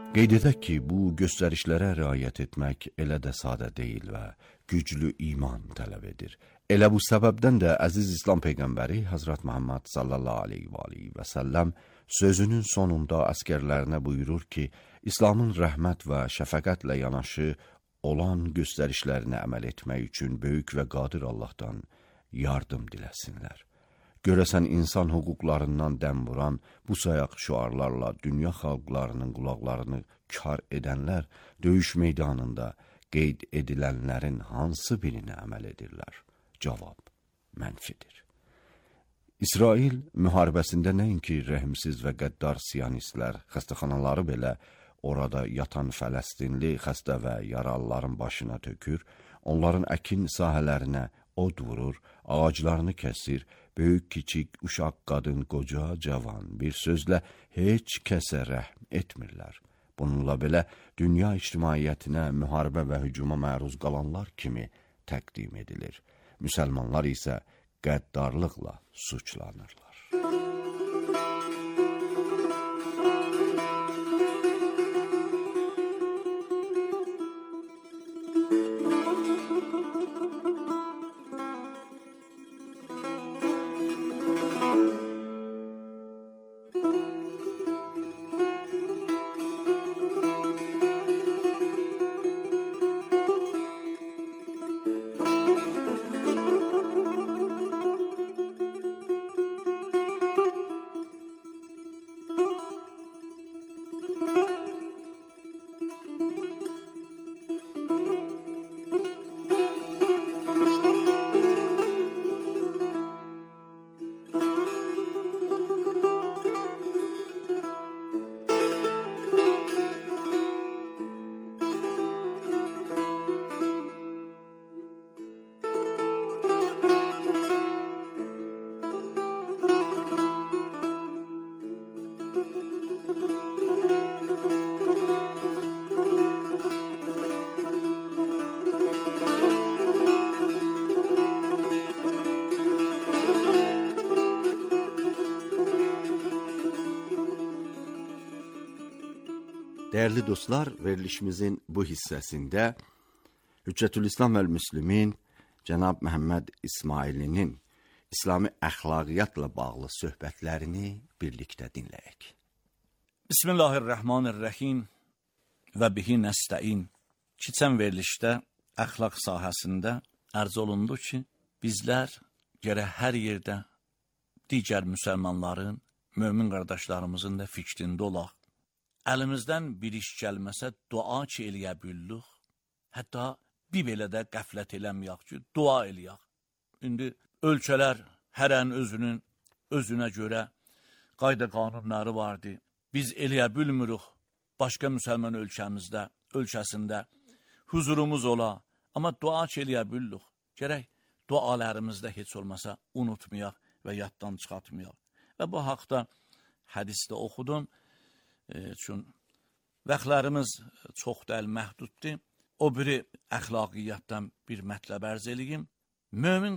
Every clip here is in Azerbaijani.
Qeyd edək ki, bu göstərişlərə riayət etmək elə də sadə deyil və güclü iman tələb edir. Elə bu səbəbdən də əziz İslam Peyğəmbəri Həzrət Muhammed sallallahu aleyhi və səlləm sözünün sonunda əskərlərinə buyurur ki, İslamın rəhmət və şəfəqətlə yanaşı olan göstərişlərinə əməl etmək üçün böyük və qadir Allahdan yardım diləsinlər. Görəsən insan hüquqlarından dəm vuran bu sayaq şüarlarla dünya xalqlarının qulaqlarını kar edənlər döyüş meydanında qeyd edilənlərin hansı birinə əməl edirlər? Cavab mənfidir. İsrail müharibəsində nəinki rəhimsiz və qəddar siyonistlər xəstəxanaları belə orada yatan Fələstinli xəstə və yaralıların başına tökür, onların əkin sahələrinə od vurur, ağaclarını kəsir, böyük, kiçik, uşaq, qadın, qoca, cavan, bir sözlə heç kəsə rəhm etmirlər. Bununla belə dünya ictimaiyyətinə müharibə və hücuma məruz qalanlar kimi təqdim edilir. Müsəlmanlar isə qəddarlıqla suçlanırlar. Dəyərli dostlar, verilişimizin bu hissəsində Hüccətülislam və Müslimin Cənab Məhəmməd İsmailinin İslami əxlaqiyyatla bağlı söhbətlərini birlikdə dinləyək. Bismillahirrahmanirrahim və bihi nəstəin. Keçən verilişdə əxlaq sahəsində ərz olundu ki, bizlər gərək hər yerdə digər müsəlmanların, mömin qardaşlarımızın da fikrində olaq. Əlimizdən bir iş gəlməsə dua ki eləyə bildik. Hətta bir belə də qəflət eləməyək ki, dua eləyək. İndi ölkələr hərən özünə görə qayda qanunları vardı. Biz eləyə bilmirik başqa müsəlman ölkəsində huzurumuz ola. Amma dua ki eləyə bildik. Gərək dualarımızda heç olmasa unutmayaq və yaddan çıxartmayaq. Və bu haqda hədisdə oxudum. Çünki vaxtlarımız çox deyil, məhduddur. O biri əxlaqiyyatdan bir mətləb ərz eləyim. Mömin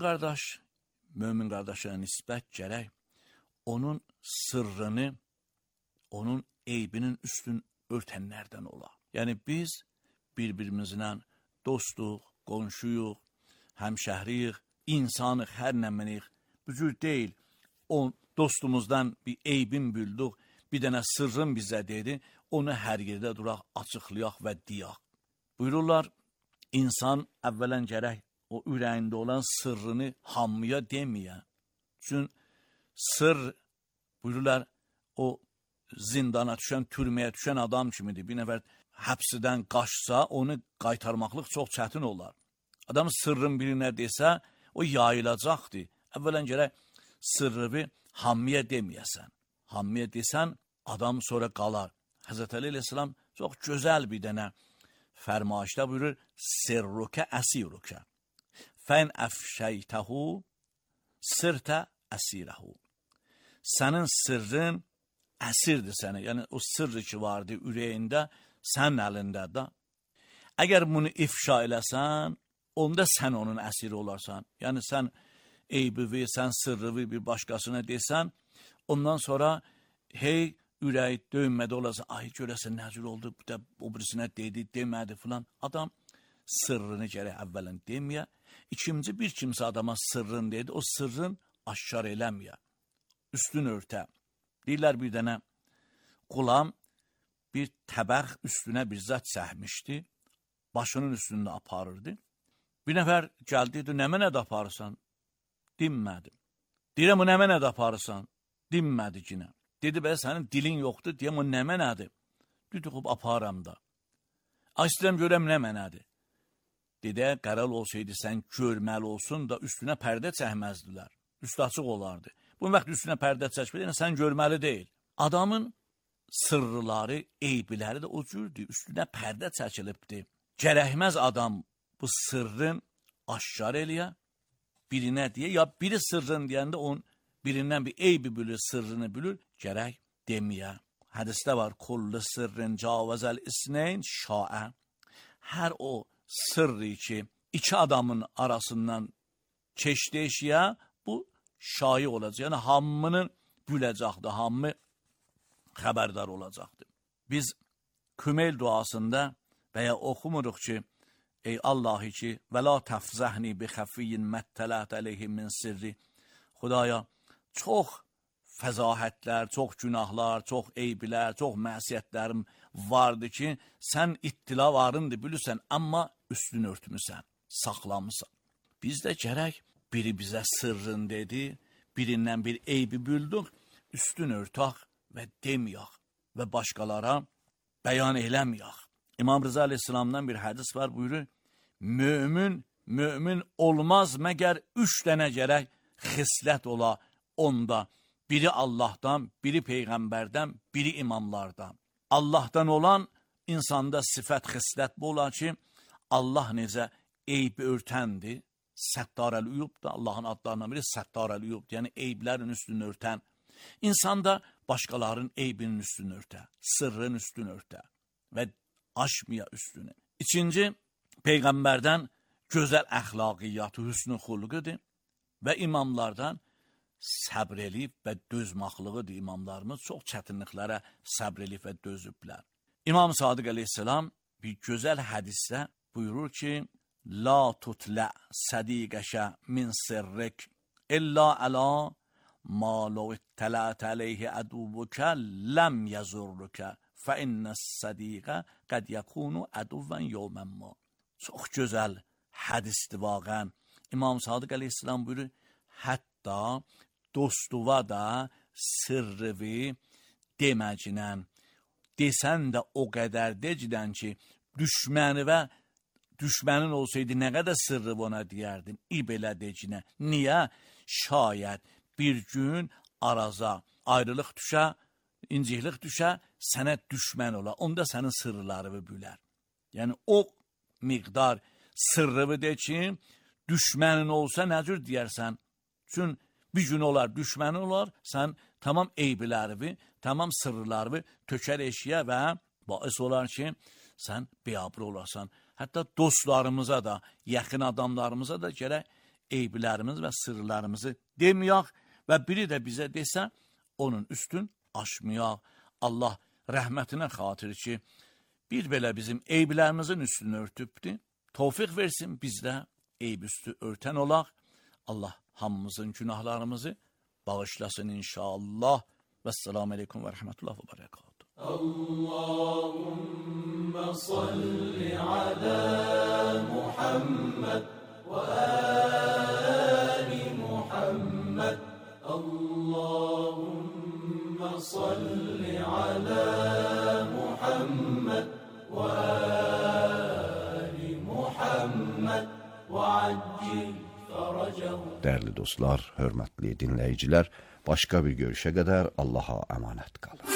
qardaşa nisbət gərək onun sırrını, onun eybinin üstün örtənlərdən ola. Yəni biz bir-birimizlə dostuq, qonşuyuq, həmşəhriyik, insanıq, hər nəməniyik. Bu cür deyil, o dostumuzdan bir eybin bildik, bir dənə sırrın bizə dedi, onu hər yerdə duraq, açıqlayaq və deyaq. Buyururlar, insan əvvələn gərək o ürəyində olan sırrını hamıya deməyə. Çünki sır, buyururlar, o zindana düşən, türməyə düşən adam kimidir. Bir nəfər həbsdən qaçsa, onu qaytarmaqlıq çox çətin olar. Adam sırrın birinə desə, o yayılacaqdır. Əvvələn gərək sırrı hamıya deməyəsən. Hamıya desən, adam sonra qalar. Həzrət Əli əleyhissalam çox gözəl bir dənə fərmayişdə buyurur, sirrukə əsirukə, fən əfşəytəhu, sirtə əsirəhu. Sənin sırrın əsirdir sənə, yəni o sırrı ki vardı ürəyində, sənin əlindədir. Əgər bunu ifşa eləsən, onda sən onun əsiri olarsan. Yəni sən eybivi, sən sırrıvi bir başqasına desən, ondan sonra hey ürəyi döyünmədə olasa, ay görəsən nəcür oldu, bu da o birisinə dedi, demədi filan. Adam sırrını gərək əvvələn deməyə. İkinci, bir kimsə adama sırrını dedi, o sırrın aşkar eləməyə. Üstün örtə. Deyirlər bir dənə qulam bir təbəx üstünə bir zat səhmişdi, başının üstündə aparırdı. Bir nəfər gəldi, dedi, nə mənə də aparırsan? Dinmədim. Deyirəm, o nə mənə də aparırsan? Dinmədi yine. Dedi, bələ sənin dilin yoxdur, deyəm, o nə mənədir? Dedi, xub, aparam da. İstəyirəm görəm nə mənədir? Dedi, qəral olsaydı sən görməli olsun da üstünə pərdə çəkməzdilər. Üstü açıq olardı. Bu vaxt üstünə pərdə çəkmədi, yəni sən görməli deyil. Adamın sırrıları, eybiləri də o cürdür, üstünə pərdə çəkilibdir. Gərəkməz adam bu sırrın aşkar eləyə, birinə deyə, ya biri sırrın deyəndə onun birindən bir eybi bilir, sırrını bilir, gərək deməyə. Hədisdə var, kullu sırrın cavazəl isneyn şaə. Hər o sırrı ki, iki adamın arasından keçdi eşiyə, bu şayi olacaq. Yəni, hamının büləcəkdir, hamı xəbərdar olacaqdır. Biz Kümeyl duasında və ya oxumuruq ki, ey Allahı ki, və la təfzəhni bi xəfiyyin məttələt əleyhim min sirri. Xudaya, çox fəzahətlər, çox günahlar, çox eybilər, çox məsiyyətlərim vardı ki, sən ittila varındır, bilirsən, amma üstünü örtmüsən, saxlamısan. Biz də gərək biri bizə sırrın dedi, birindən bir eybi bildik, üstün örtək və deməyək və başqalara bəyan eləməyək. İmam Rıza Aleyhisselam'dan bir hədis var, buyurur, mümin olmaz məgər 3 dənə gərək xislət ola onda. Biri Allah'tan, biri Peyğəmbərdən, biri imamlardan. Allah'tan olan insanda sifət xislət bu olar ki, Allah necə eybi örtəndir, Səttarəl-Uyub da Allahın adlarından biri Səttarəl-Uyub, yəni eyblərin üstünü örtən. İnsan da başqalarının eybinin üstünü örtə, sırrın üstünü örtə və aşmaya üstünü. İkinci, Peyğəmbərdən gözəl əxlaqiyyatı, hüsnü xulqıdır və imamlardan səbr eləyib və dözmaqlığıdır. İmamlarımız çox çətinliklərə səbr eləyib və dözüblər. İmam Sadiq əleyhissalam bir gözəl hədisdə buyurur ki, La tutlə sədiqəşə min sirrik illa əla ma lo ittələt əleyhi əduvukə ləm yəzurrukə fə innəs sədiqə qəd yəkunu əduvvən yovmənmə. Çox gözəl hədisdir vaqən. İmam Sadiq əleyhissalam buyurur, hətta dostuva da sırrıvi deməcinən, desən də o qədər decidən ki, düşmənin olsaydı nə qədər sırrı ona deyərdin, belə decinə. Niyə? Şayət bir gün araza, ayrılıq düşə, inciklik düşə, sənə düşmən ola, onda sənin sırrılarını bülər. Yəni, o miqdar sırrını de ki, düşmənin olsa nə cür deyərsən? Çünki bir gün olar, düşmənin olar, sən tamam eybilərini, tamam sırrılarını tökər eşiyə və bais olar ki, sən biabır olarsan. Hətta dostlarımıza da, yaxın adamlarımıza da gərək eybilərimiz və sırrılarımızı deməyək və biri də bizə desə, onun üstün aşmayaq. Allah rəhmətinə xatir ki, bir belə bizim eybilərimizin üstünü örtübdür. Tevfiq versin, biz də eyb üstü örtən olaq. Allah hamımızın günahlarımızı bağışlasın inşallah. Vəssalamu aleykum və rəhmətullah və bərəkatuhu. Allahümme salli ala Muhammed ve ali Muhammed. Allahümme salli ala Muhammed ve ali Muhammed ve accil faracahu. Değerli dostlar, hörmətli dinləyicilər, başqa bir görüşə qədər Allaha əmanət qalın.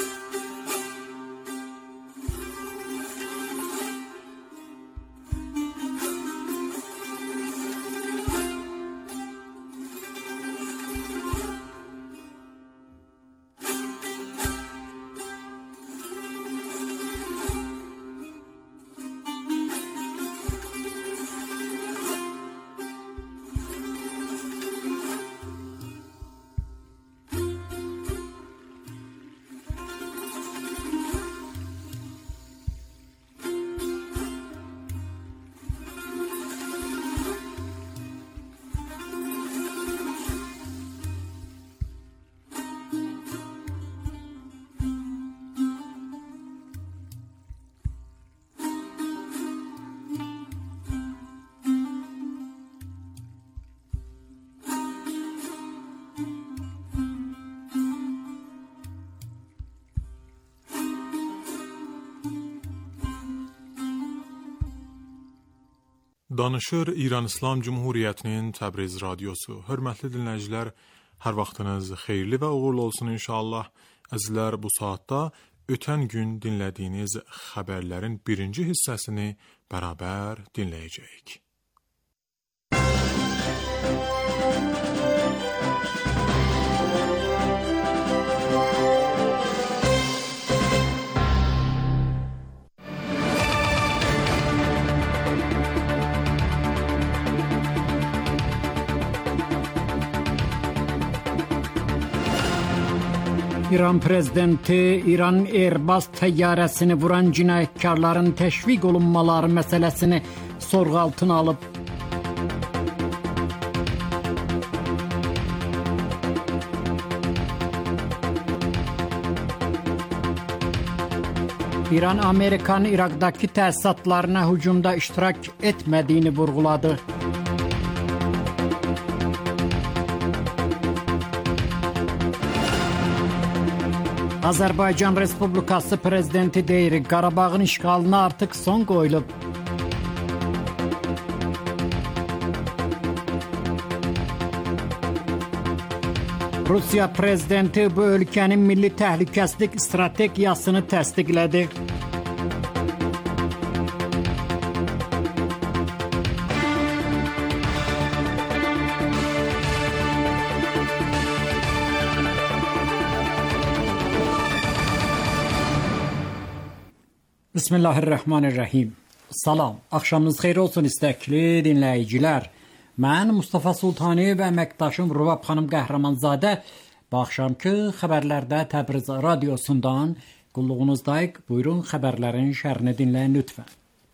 danışır İran İslam Cumhuriyyətinin Təbriz radiosu. Hörmətli dinləyicilər, hər vaxtınız xeyirli və uğurlu olsun inşallah. Əzizlər, bu saatda ötən gün dinlədiyiniz xəbərlərin birinci hissəsini bərabər dinləyəcəyik. İran prezidenti İran Airbus təyyarəsini vuran cinayətkarların təşviq olunmaları məsələsini sorğu altına alıb. İran Amerikanın İraqdakı təsisatlarına hücumda iştirak etmədiyini vurğuladı. Azərbaycan Respublikası prezidenti deyir, Qarabağın işğalına artıq son qoyulub. Rusiya prezidenti bu ölkənin milli təhlükəsizlik strategiyasını təsdiqlədi. Bismillahirrahmanirrahim. Salam, axşamınız xeyir olsun istəkli dinləyicilər. Mən Mustafa Sultani və əməkdaşım Rubab xanım Qəhrəmanzadə bu axşamki xəbərlərdə Təbriz radiosundan qulluğunuzdayıq. Buyurun xəbərlərin şərhini dinləyin lütfən.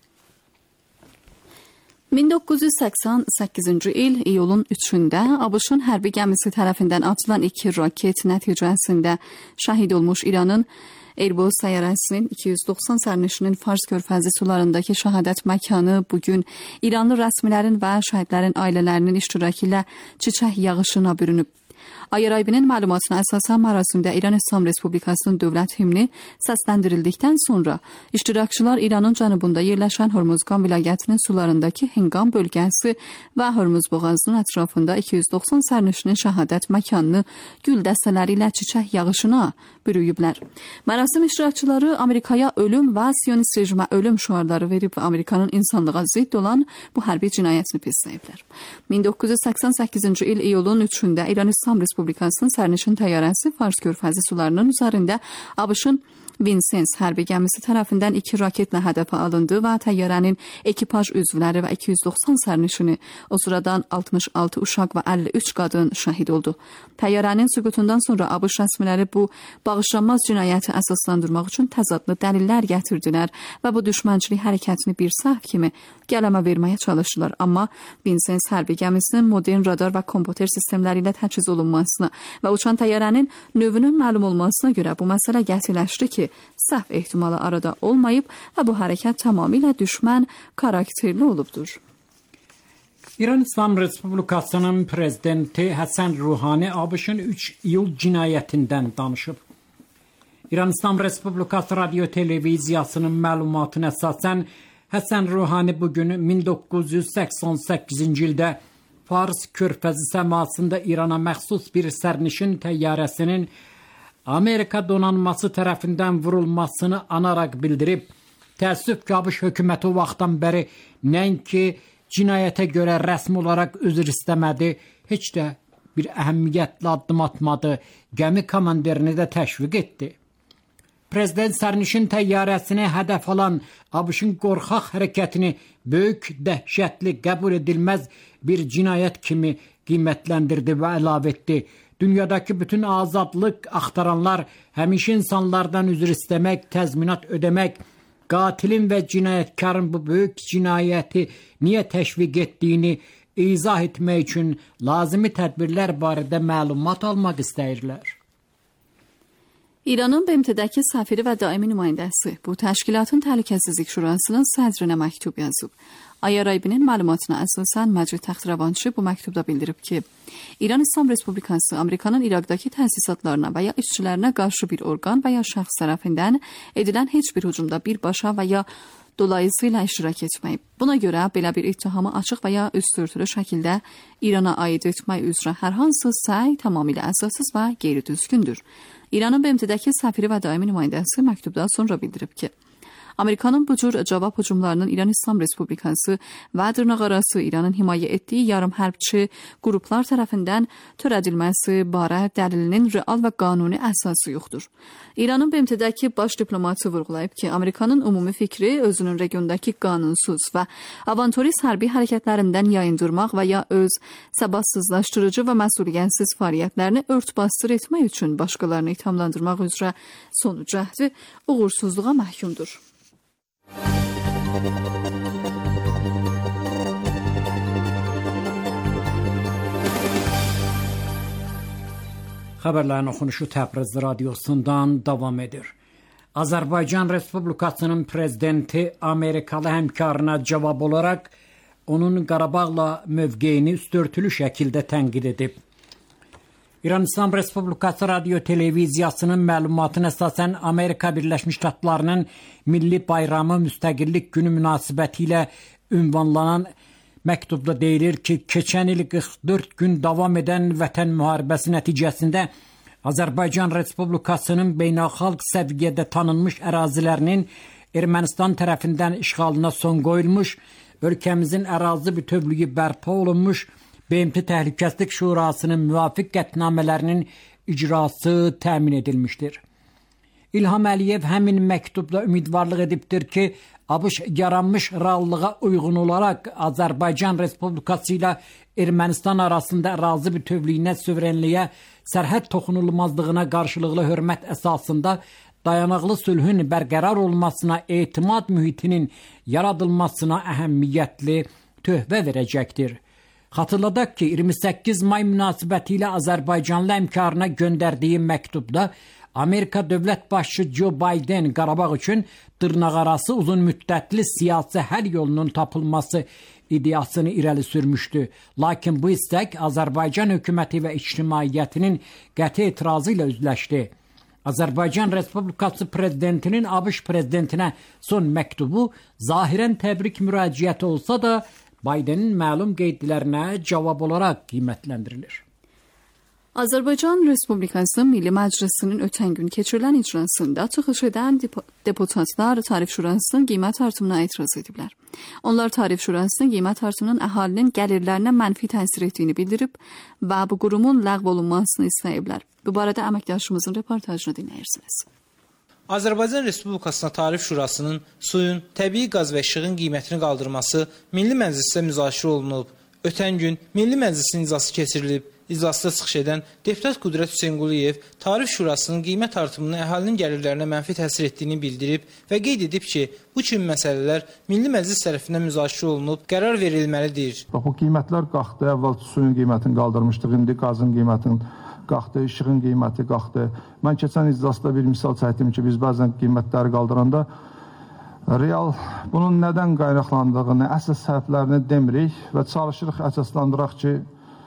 1988-ci il iyulun 3-də ABŞ-ın hərbi gəmisi tərəfindən atılan 2 raket nəticəsində şəhid olmuş İranın Airbus təyyarəsinin 290 sərnişinin Fars körfəzi sularındakı şəhadət məkanı bugün İranlı rəsmilərin və şəhidlərin ailələrinin iştirakı ilə çiçək yağışına bürünüb. Ayaraybinin məlumatına əsasən mərasimdə İran İslam Respublikasının dövlət himni səsləndirildikdən sonra iştirakçılar İranın cənubunda yerləşən Hormuzgan vilayətinin sularındakı Hinqam bölgəsi və Hormuz boğazının ətrafında 290 sərnişinin şəhadət məkanını gül dəstələri ilə çiçək yağışına bürüyüblər. Mərasim iştirakçıları Amerikaya ölüm və Siyonist rejimə ölüm şüarları verib və Amerikanın insanlığa zidd olan bu hərbi cinayətini pisləyiblər. 1988-ci il iyulun 3-də İran İslam Respublikasının sərnişin təyyarəsi Fars körfəzi sularının üzərində ABŞ-ın Vincennes hərbi gəmisi tərəfindən 2 raketlə hədəfə alındı və təyyarənin ekipaj üzvləri və 290 sərnişini, o sıradan 66 uşaq və 53 qadın şəhid oldu. Təyyarənin süqutundan sonra ABŞ rəsmiləri bu bağışlanmaz cinayəti əsaslandırmaq üçün təzadlı dəlillər gətirdilər və bu düşmənçilik hərəkətini bir səhv kimi qələmə verməyə çalışdılar. Amma Vincennes hərbi gəmisinin modern radar və kompüter sistemləri ilə təchiz olunmasına və uçan təyyarənin növünün məlum olmasına görə bu məsələ gətirləşdi ki, səhv ehtimalı arada olmayıb və bu hərəkət tamamilə düşmən karakterli olubdur. İran İslam Respublikasının prezidenti Həsən Ruhani ABŞ-ın 3 iyul cinayətindən danışıb. İran İslam Respublikası radio televiziyasının məlumatına əsasən Həsən Ruhani bugün 1988-ci ildə Fars körfəzi səmasında İrana məxsus bir sərnişin təyyarəsinin Amerika donanması tərəfindən vurulmasını anaraq bildirib. Təəssüf ki, ABŞ hökuməti o vaxtdan bəri nəinki cinayətə görə rəsmi olaraq üzr istəmədi, heç də bir əhəmiyyətli addım atmadı, gəmi komandirini də təşviq etdi. Prezident sərnişin təyyarəsini hədəf alan ABŞ-ın qorxaq hərəkətini böyük, dəhşətli, qəbul edilməz bir cinayət kimi qiymətləndirdi və əlavə etdi. Dünyadakı bütün azadlıq axtaranlar həmişə insanlardan üzr istəmək, təzminat ödəmək, qatilin və cinayətkarın bu böyük cinayəti niyə təşviq etdiyini izah etmək üçün lazımi tədbirlər barədə məlumat almaq istəyirlər. İranın BMT-dəki səfiri və daimi nümayəndəsi bu təşkilatın təhlükəsizlik şurasının sədrinə məktub yazıb. Ayaraybinin məlumatına əsasən Məcid Təxtirəvançı bu məktubda bildirib ki, İran İslam Respublikası Amerikanın İraqdakı təsisatlarına və ya işçilərinə qarşı bir orqan və ya şəxs tərəfindən edilən heç bir hücumda birbaşa və ya dolayısıyla iştirak etməyib. Buna görə belə bir ittihamı açıq və ya üstörtülü şəkildə İrana aid etmək üzrə hər hansı səy tamamilə əsassız və qeyri-düzgündür. İranın BMT-dəki səfiri və daimi nümayəndəsi məktubda sonra bildirib ki, Amerikanın bu cür cavab hücumlarının İran İslam Respublikası və dırnaqarası İranın himayə etdiyi yarım hərbçi qruplar tərəfindən törədilməsi barə dəlilinin real və qanuni əsası yoxdur. İranın BMT-dəki baş diplomatı vurğulayıb ki, Amerikanın ümumi fikri özünün regiondakı qanunsuz və avanturist hərbi hərəkətlərindən yayındırmaq və ya öz səbatsızlaşdırıcı və məsuliyyətsiz fəaliyyətlərini örtbasdır etmək üçün başqalarını ithamlandırmaq üzrə sonu cəhdi uğursuzluğa məhkumdur. Xəbərlərin oxunuşu Təbriz radiosundan davam edir. Azərbaycan Respublikasının prezidenti Amerikalı həmkarına cavab olaraq onun Qarabağla mövqeyini üstörtülü şəkildə tənqid edib. İran İslam Respublikası Radio Televiziyasının məlumatına əsasən Amerika Birləşmiş Ştatlarının Milli Bayramı Müstəqillik Günü münasibətilə ünvanlanan məktubda deyilir ki, keçən il 44 gün davam edən vətən müharibəsi nəticəsində Azərbaycan Respublikasının beynəlxalq səviyyədə tanınmış ərazilərinin Ermənistan tərəfindən işğalına son qoyulmuş, ölkəmizin ərazi bütövlüyü bərpa olunmuş, BMT Təhlükəsizlik Şurasının müvafiq qətnamələrinin icrası təmin edilmişdir. İlham Əliyev həmin məktubda ümidvarlıq edibdir ki, ABŞ yaranmış reallığa uyğun olaraq Azərbaycan Respublikası ilə Ermənistan arasında ərazi bütövlüyünə, suverenliyə, sərhəd toxunulmazlığına qarşılıqlı hörmət əsasında dayanaqlı sülhün bərqərar olmasına, etimad mühitinin yaradılmasına əhəmiyyətli töhfə verəcəkdir. Xatırladaq ki, 28 may münasibətilə Azərbaycanlı həmkarına göndərdiyi məktubda Amerika dövlət başçısı Joe Biden Qarabağ üçün dırnaqarası uzun müddətli siyasi həll yolunun tapılması ideyasını irəli sürmüşdü. Lakin bu istək Azərbaycan hökuməti və ictimaiyyətinin qəti etirazı ilə üzləşdi. Azərbaycan Respublikası prezidentinin ABŞ prezidentinə son məktubu zahirən təbrik müraciəti olsa da, Bidenin məlum qeydlərinə cavab olaraq qiymətləndirilir. Azərbaycan Respublikası Milli Məclisinin ötən gün keçirilən icrasında çıxış edən deputatlar Tarif Şurasının qiymət artımına etiraz ediblər. Onlar Tarif Şurasının qiymət artımının əhalinin gəlirlərinə mənfi təsir etdiyini bildirib və bu qurumun ləğv olunmasını istəyiblər. Bu barədə əməkdaşımızın reportajını dinləyirsiniz. Azərbaycan Respublikasına Tarif Şurasının suyun, təbii qaz və işığın qiymətini qaldırması Milli Məclisdə müzakirə olunub. Ötən gün Milli Məclisin iclası keçirilib. İclasda çıxış edən deputat Qudrət Hüseynquliyev Tarif Şurasının qiymət artımının əhalinin gəlirlərinə mənfi təsir etdiyini bildirib və qeyd edib ki, bu kimi məsələlər Milli Məclis tərəfindən müzakirə olunub, qərar verilməlidir. Bu qiymətlər qalxdı, əvvəl suyun qiymətini qaldırmışdıq, indi qazın qiymətini qalxdı, işığın qiyməti qalxdı. Mən keçən iclasda bir misal çəkdim ki, biz bəzən qiymətləri qaldıranda real bunun nədən qaynaqlandığını, əsas səbəblərini demirik və çalışırıq əsaslandıraq ki,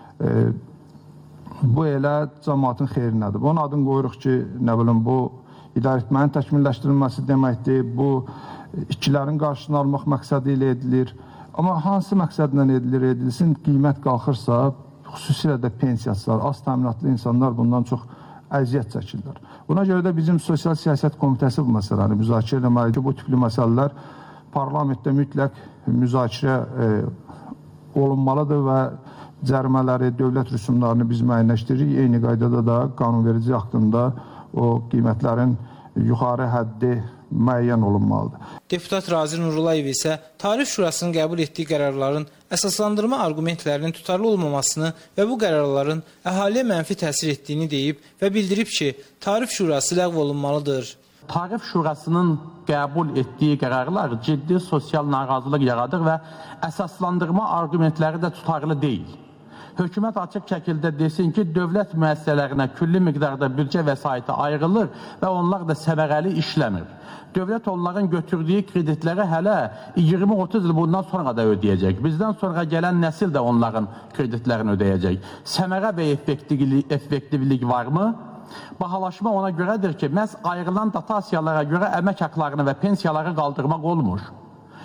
bu elə cəmaatın xeyrinədir. Bunun adını qoyuruq ki, nə bilim, bu idarəetmənin təkmilləşdirilməsi deməkdir, bu ikilərin qarşısını almaq məqsədi ilə edilir. Amma hansı məqsədlə edilsin, qiymət qalxırsa, xüsusilə də pensiyacılar, az təminatlı insanlar bundan çox əziyyət çəkirlər. Buna görə də bizim Sosial Siyasət Komitəsi bu məsələni müzakirə etməlidir. Bu tipli məsələlər parlamentdə mütləq müzakirə olunmalıdır və cərimələri, dövlət rüsumlarını biz müəyyənləşdiririk. Eyni qaydada da qanunverici haqqında o qiymətlərin yuxarı həddi müəyyən olunmalıdır. Deputat Razir Nurulayev isə Tarif Şurasının qəbul etdiyi qərarların əsaslandırma arqumentlərinin tutarlı olmamasını və bu qərarların əhaliyə mənfi təsir etdiyini deyib və bildirib ki, Tarif Şurası ləğv olunmalıdır. Tarif Şurasının qəbul etdiyi qərarlar ciddi sosial narazılıq yaradır və əsaslandırma arqumentləri də tutarlı deyil. Hökumət açıq şəkildə desin ki, dövlət müəssisələrinə külli miqdarda büdcə vəsaiti ayrılır və onlar da səmərəli işləmir. Dövlət onların götürdüyü kreditləri hələ 20-30 il bundan sonra da ödəyəcək. Bizdən sonra gələn nəsil də onların kreditlərini ödəyəcək. Səmərə və effektivlik varmı? Bahalaşma ona görədir ki, məhz ayrılan dotasiyalara görə əmək haqlarını və pensiyaları qaldırmaq olmur.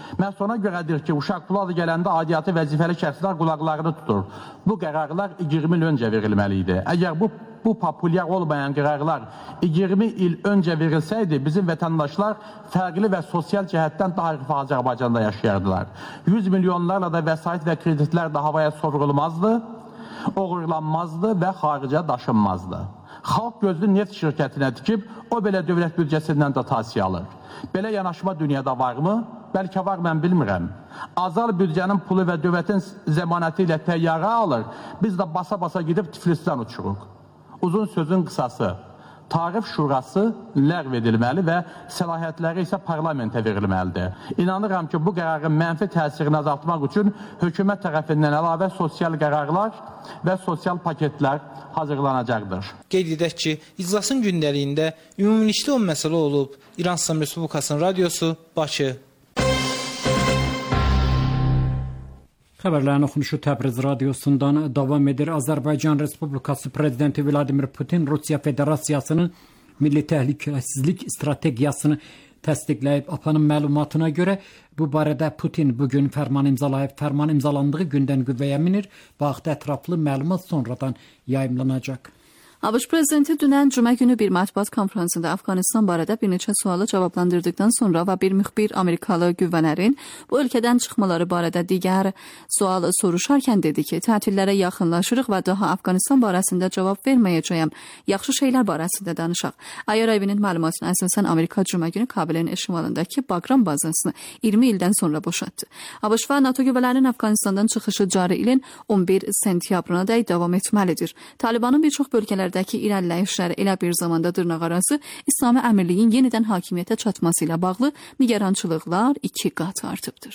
Məhz ona görədir ki, uşaq pulu adı gələndə aidiyyatı vəzifəli şəxslər qulaqlarını tutur. Bu qərarlar 20 il öncə verilməli idi. Əgər bu populyar olmayan qərarlar 20 il öncə verilsəydi, bizim vətəndaşlar fərqli və sosial cəhətdən daha rifah Azərbaycanda yaşayardılar. 100 milyonlarla da vəsait və kreditlər də havaya sovrulmazdı, oğurlanmazdı və xaricə daşınmazdı. Xalq gözlü neft şirkətinə tikib, o belə dövlət büdcəsindən dotasiya alır. Belə yanaşma dünyada varmı? Bəlkə var, mən bilmirəm. Azal büdcənin pulu və dövlətin zəmanəti ilə təyyarə alır, biz də basa-basa gedib Tiflisdən uçuruq. Uzun sözün qısası, Tarif Şurası ləğv edilməli və səlahiyyətləri isə parlamentə verilməlidir. İnanıram ki, bu qərarın mənfi təsirini azaltmaq üçün hökumət tərəfindən əlavə sosial qərarlar və sosial paketlər hazırlanacaqdır. Qeyd edək ki, iclasın gündəliyində ümumilikdə 10 məsələ olub. İran İslam Respublikasının radiosu, Bakı. Xəbərlərin oxunuşu Təbriz radiosundan davam edir. Azərbaycan Respublikası Prezidenti Vladimir Putin Rusiya Federasiyasının milli təhlükəsizlik strategiyasını təsdiqləyib. APA'nın məlumatına görə bu barədə Putin bugün fərman imzalayıb. Fərman imzalandığı gündən qüvvəyə minir. Bu haqda ətraflı məlumat sonradan yayımlanacaq. ABŞ prezidenti dünən cümə günü bir mətbuat konferansında Afqanistan barədə bir neçə sualı cavablandırdıqdan sonra və bir müxbir Amerikalı qüvvələrin bu ölkədən çıxmaları barədə digər sual soruşarkən dedi ki, tətillərə yaxınlaşırıq və daha Afqanistan barəsində cavab verməyəcəyəm. Yaxşı şeylər barəsində danışaq. Ayar evinin məlumatına əsasən Amerika cümə günü Kabilin şimalındakı Bagram bazasını 20 ildən sonra boşaltdı. ABŞ və NATO qüvvələrinin Afqanistandan çıxışı cari ilin 11 sentyabrına dək davam etməlidir. Talibanın bir çox bölgələrdə irəliləyişləri elə bir zamanda dırnaqarası İslami Əmirliyin yenidən hakimiyyətə çatması ilə bağlı nigarançılıqlar 2 qat artıbdır.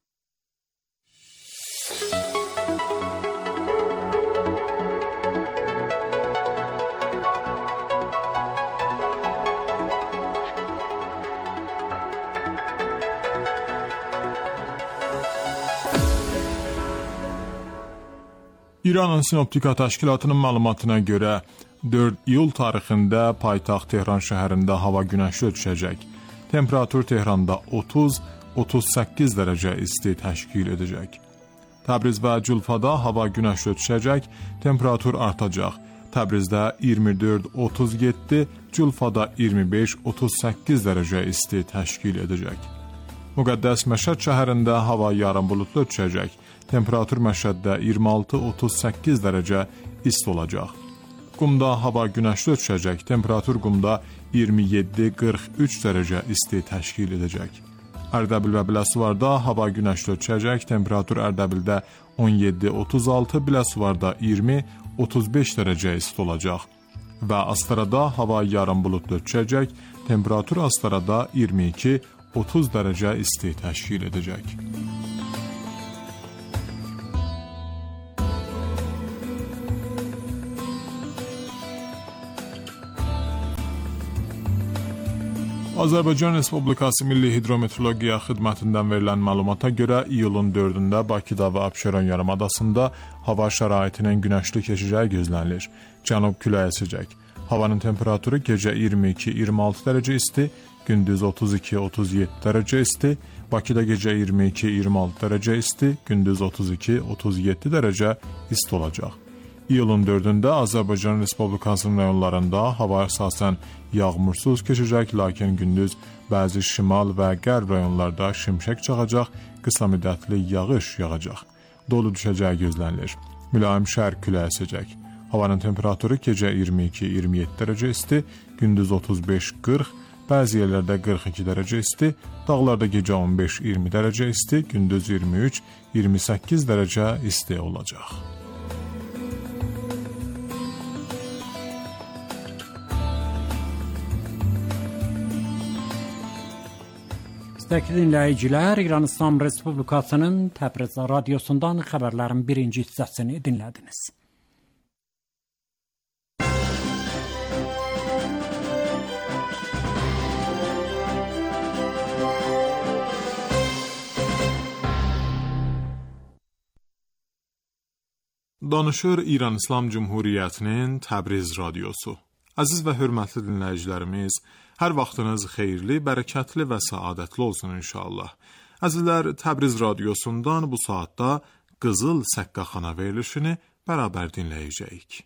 İranın Sinoptika Təşkilatının məlumatına görə 4 iyul tarixində paytaxt Tehran şəhərində hava günəşli düşəcək. Temperatur Tehranda 30-38 dərəcə isti təşkil edəcək. Təbriz və Culfada hava günəşli düşəcək, temperatur artacaq. Təbrizdə 24-37, Culfada 25-38 dərəcə isti təşkil edəcək. Müqəddəs Məşəd şəhərində hava yarım buludlu düşəcək. Temperatur Məşəddə 26-38 dərəcə isti olacaq. Qumda hava günəşli düşəcək. Temperatur Qumda 27-43 dərəcə isti təşkil edəcək. Ərdəbil və Biləsuvarda hava günəşli düşəcək. Temperatur Ərdəbildə 17-36, Biləsuvarda 20-35 dərəcə isti olacaq. Və Astarada hava yarım buludlu düşəcək. Temperatur Astarada 22-30 dərəcə isti təşkil edəcək. Azərbaycan Respublikası Milli Hidrometeorologiya Xidmətindən verilən məlumata görə iyulun 4-də Bakıda və Abşeron yarımadasında hava şəraitinin günəşli keçəcəyi gözlənilir. Cənub küləyi əsəcək. Havanın temperaturu gecə 22-26 dərəcə isti, gündüz 32-37 dərəcə isti, Bakıda gecə 22-26 dərəcə isti, gündüz 32-37 dərəcə isti olacaq. İyulun 4-də Azərbaycan Respublikasının rayonlarında hava əsasən yağmursuz keçəcək, lakin gündüz bəzi şimal və qərb rayonlarda şimşək çaxacaq, qısa müddətli yağış yağacaq. Dolu düşəcəyi gözlənilir. Mülayim şərq küləyi əsəcək. Havanın temperaturu gecə 22-27 dərəcə isti, gündüz 35-40, bəzi yerlərdə 42 dərəcə isti, dağlarda gecə 15-20 dərəcə isti, gündüz 23-28 dərəcə isti olacaq. Dəyərli dinləyicilər, İran İslam Respublikasının Təbriz radiosundan xəbərlərin birinci hissəsini dinlədiniz. Danışır İran İslam Cumhuriyyətinin Təbriz radiosu. Əziz və hörmətli dinləyicilərimiz, hər vaxtınız xeyirli, bərəkətli və səadətli olsun inşallah. Əzizlər, Təbriz radiosundan bu saatda Qızıl Səqqaxana verilişini bərabər dinləyəcəyik.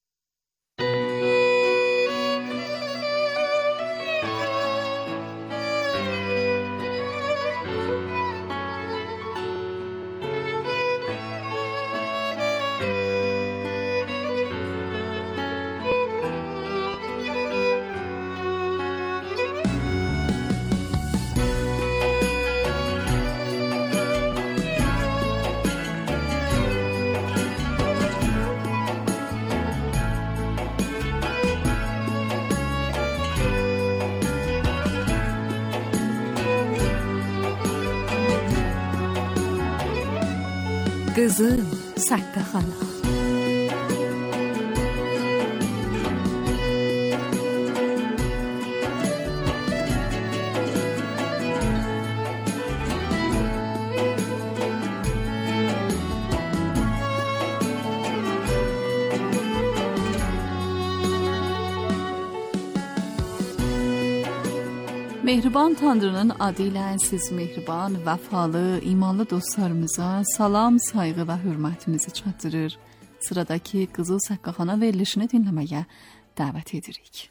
Qızıl Səqqaxana. Mehriban Tanrının adı ilə siz mehriban, vəfalı, imanlı dostlarımıza salam, sayğı və hörmətimizi çatdırır. Sıradakı Qızıl Səqqaxana verilişini dinləməyə dəvət edirik.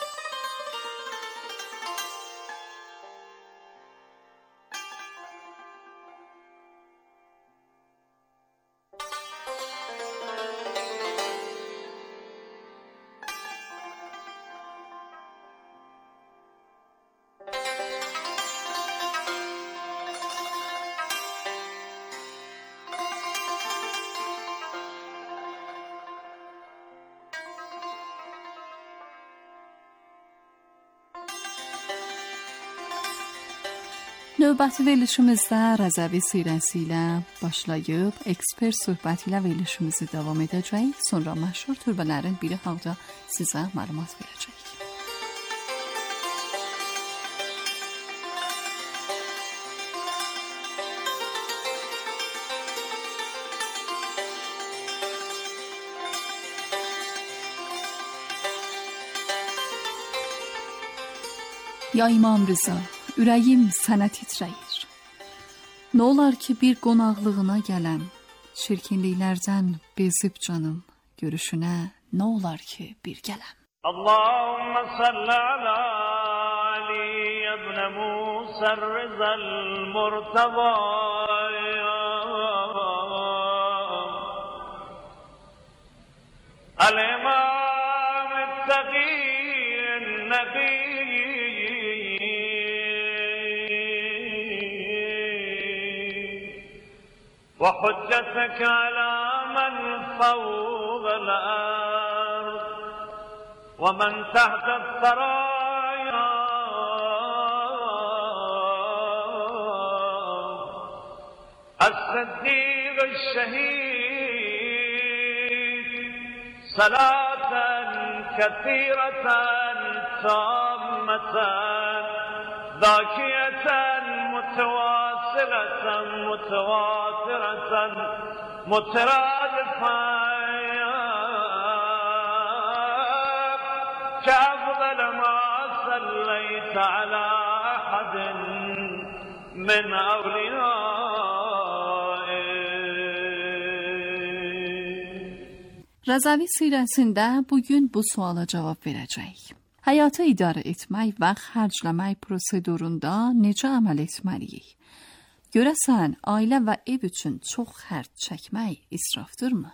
Növbəti verilişimizdə Rəzəvi sirəsi ilə başlayıb, ekspert söhbəti ilə verilişimizi davam edəcək. Sonra məşhur türbələrin biri haqda sizə məlumat verəcək. Ya İmam Rıza, ürəyim sənə titrəyir. Nə olar ki bir qonaqlığına gələm, çirkinliklərdən bezib canım, görüşünə nə olar ki bir gələm. Allahumma salli ala Ali ibn Musa Rıza al-Murtada al-İmam el-Taqi el-Nabi وحجتك على من فوق الأرض ومن تحت الثرايا الصديق الشهيد صلاة كثيرة تامة ذاكية متواصلة متواترة مترادفة كأفضل ما صليت على أحد من Rəzəvi sirəsində bugün bu suala cavab verəcəyik. Həyatı idarə etmək və xərcləmək prosedurunda necə əməl etməliyik? Görəsən, ailə və ev üçün çox xərc çəkmək israfdırmı?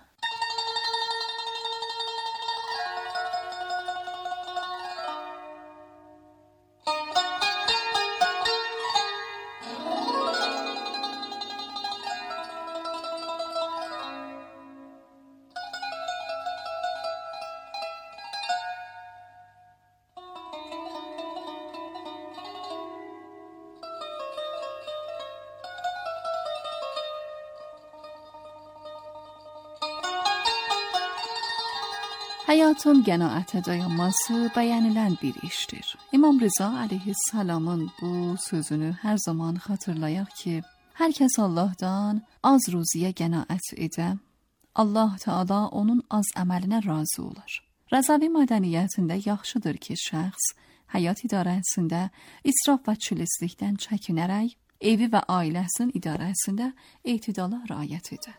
Həyatın qənaətə dayanması bəyənilən bir işdir. İmam Rıza əleyhissalamın bu sözünü hər zaman xatırlayaq ki, hər kəs Allahdan az ruziyə qənaət edə, Allah Teala onun az əməlinə razı olar. Rəzəvi mədəniyyətində yaxşıdır ki, şəxs həyat idarəsində israf və çilizlikdən çəkinərək evi və ailəsinin idarəsində etidala riayət edə.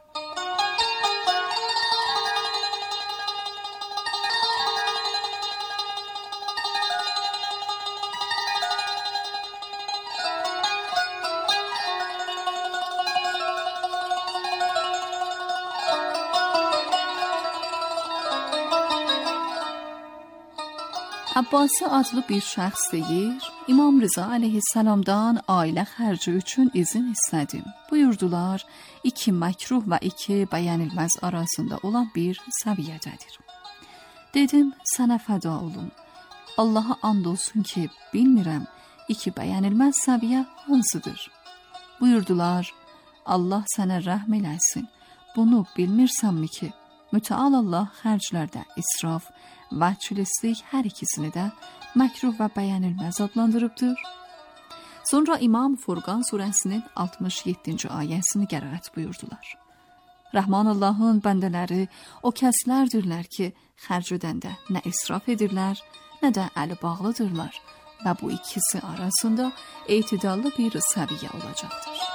Abbasi adlı bir şəxs deyir, İmam Rıza əleyhissalamdan ailə xərci üçün izin istədim. Buyurdular, 2 məkruh və 2 bəyənilməz arasında olan bir səviyyədədir. Dedim, sənə fəda olum. Allaha and olsun ki, bilmirəm, 2 bəyənilməz səviyyə hansıdır? Buyurdular, Allah sənə rəhm eləsin. Bunu bilmirsənmi ki, mütəal Allah xərclərdə israf və çilistlik hər ikisini də məkruh və bəyənilməz adlandırıbdır. Sonra İmam Furqan surəsinin 67-ci ayəsini qiraət buyurdular. Rəhman Allahın bəndələri o kəslərdirlər ki, xərc edəndə nə israf edirlər, nə də əli bağlıdırlar və bu ikisi arasında etidallı bir səviyyə olacaqdır.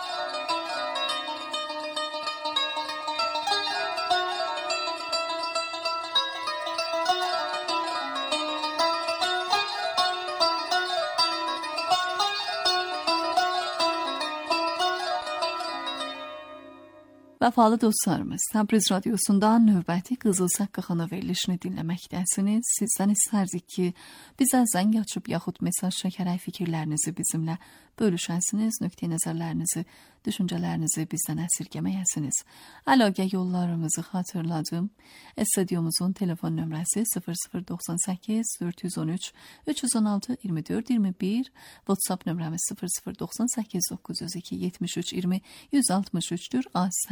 Vəfalı dostlarımız, Təbriz radiosundan növbəti Qızıl Səqqə xana verilişini dinləməkdəsiniz. Sizdən istərdik ki, bizə zəng açıb yaxud mesaj çəkərək fikirlərinizi bizimlə bölüşəsiniz, nöqtə nəzərlərinizi, düşüncələrinizi bizdən əsirgəməyəsiniz. Əlaqə yollarımızı xatırladım. Studiomuzun telefon nömrəsi 0098 413 316 24 21, WhatsApp nömrəmiz 0098 902 73 20 163'dür.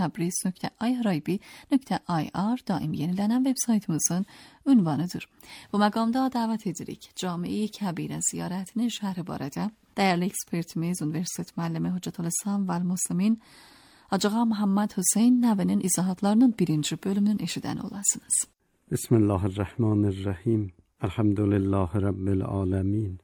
Təbriz.irib.ir daim yenilenen web saytımızın ünvanıdır. Bu məqamda dəvət edirik. Cami-i Kəbirə ziyarətini şərhi barədə dəyərli ekspertimiz, Universitet müəllimi Hüccətül-İslam və Müslimin Hacığa Muhammed Hüseyn Nəvinin izahatlarının 1-ci bölümünün eşidən olasınız. Bismillahirrahmanirrahim. Elhamdülillahi Rabbil alemin.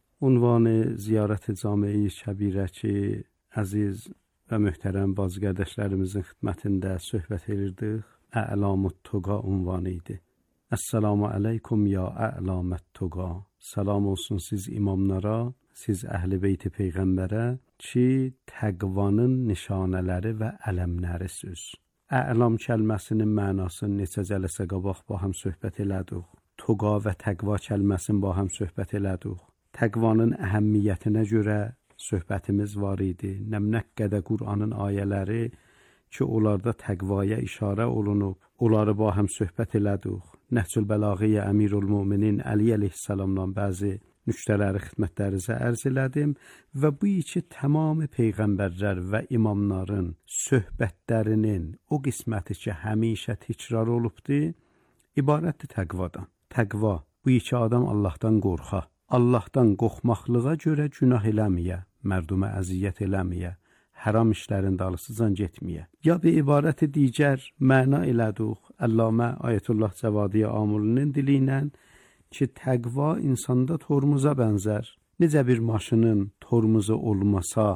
Unvanı ziyarət Cami-i Kəbirə ki, əziz və möhtərəm bazı qardaşlarımızın xidmətində söhbət edirdik. Ə'lamut Tuqa unvanı idi. Esselamu aleykum ya ə'lamət Tuqa. Salam olsun siz imamlara, siz əhl-i beyti peyğəmbərə ki, təqvanın nişanələri və ələmlərisiz. Ə'lam kəlməsinin mənasını neçə cələsə qabaq ba həm söhbət elədik. Tuqa və təqva kəlməsini ba həm söhbət elədik. Təqvanın əhəmmiyyətinə görə söhbətimiz var idi. Nəmnəqqədə Qur'anın ayələri ki, onlarda təqvaya işarə olunub, onları ba həm söhbət elədik. Nəhcül Bəlağiyyə Əmirul Müminin Əli əleyhissalamdan bəzi nüktələri xidmətlərinizə ərz elədim və bu iki tamamı peyğəmbərlər və imamların söhbətlərinin o qisməti ki, həmişə təkrar olubdur, ibarətdir təqvadan. Təqva, bu iki adam Allahdan qorxa. Allahdan qorxmaqlığa görə günah eləməyə, mərdumə əziyyət eləməyə, haram işlərin dalısıcan getməyə. Ya bir ibarəti digər məna elədik, Əllamə Ayətullah Cəvadiyə Amulinin dili ilə ki, təqva insanda tormuza bənzər. Necə bir maşının tormuzu olmasa,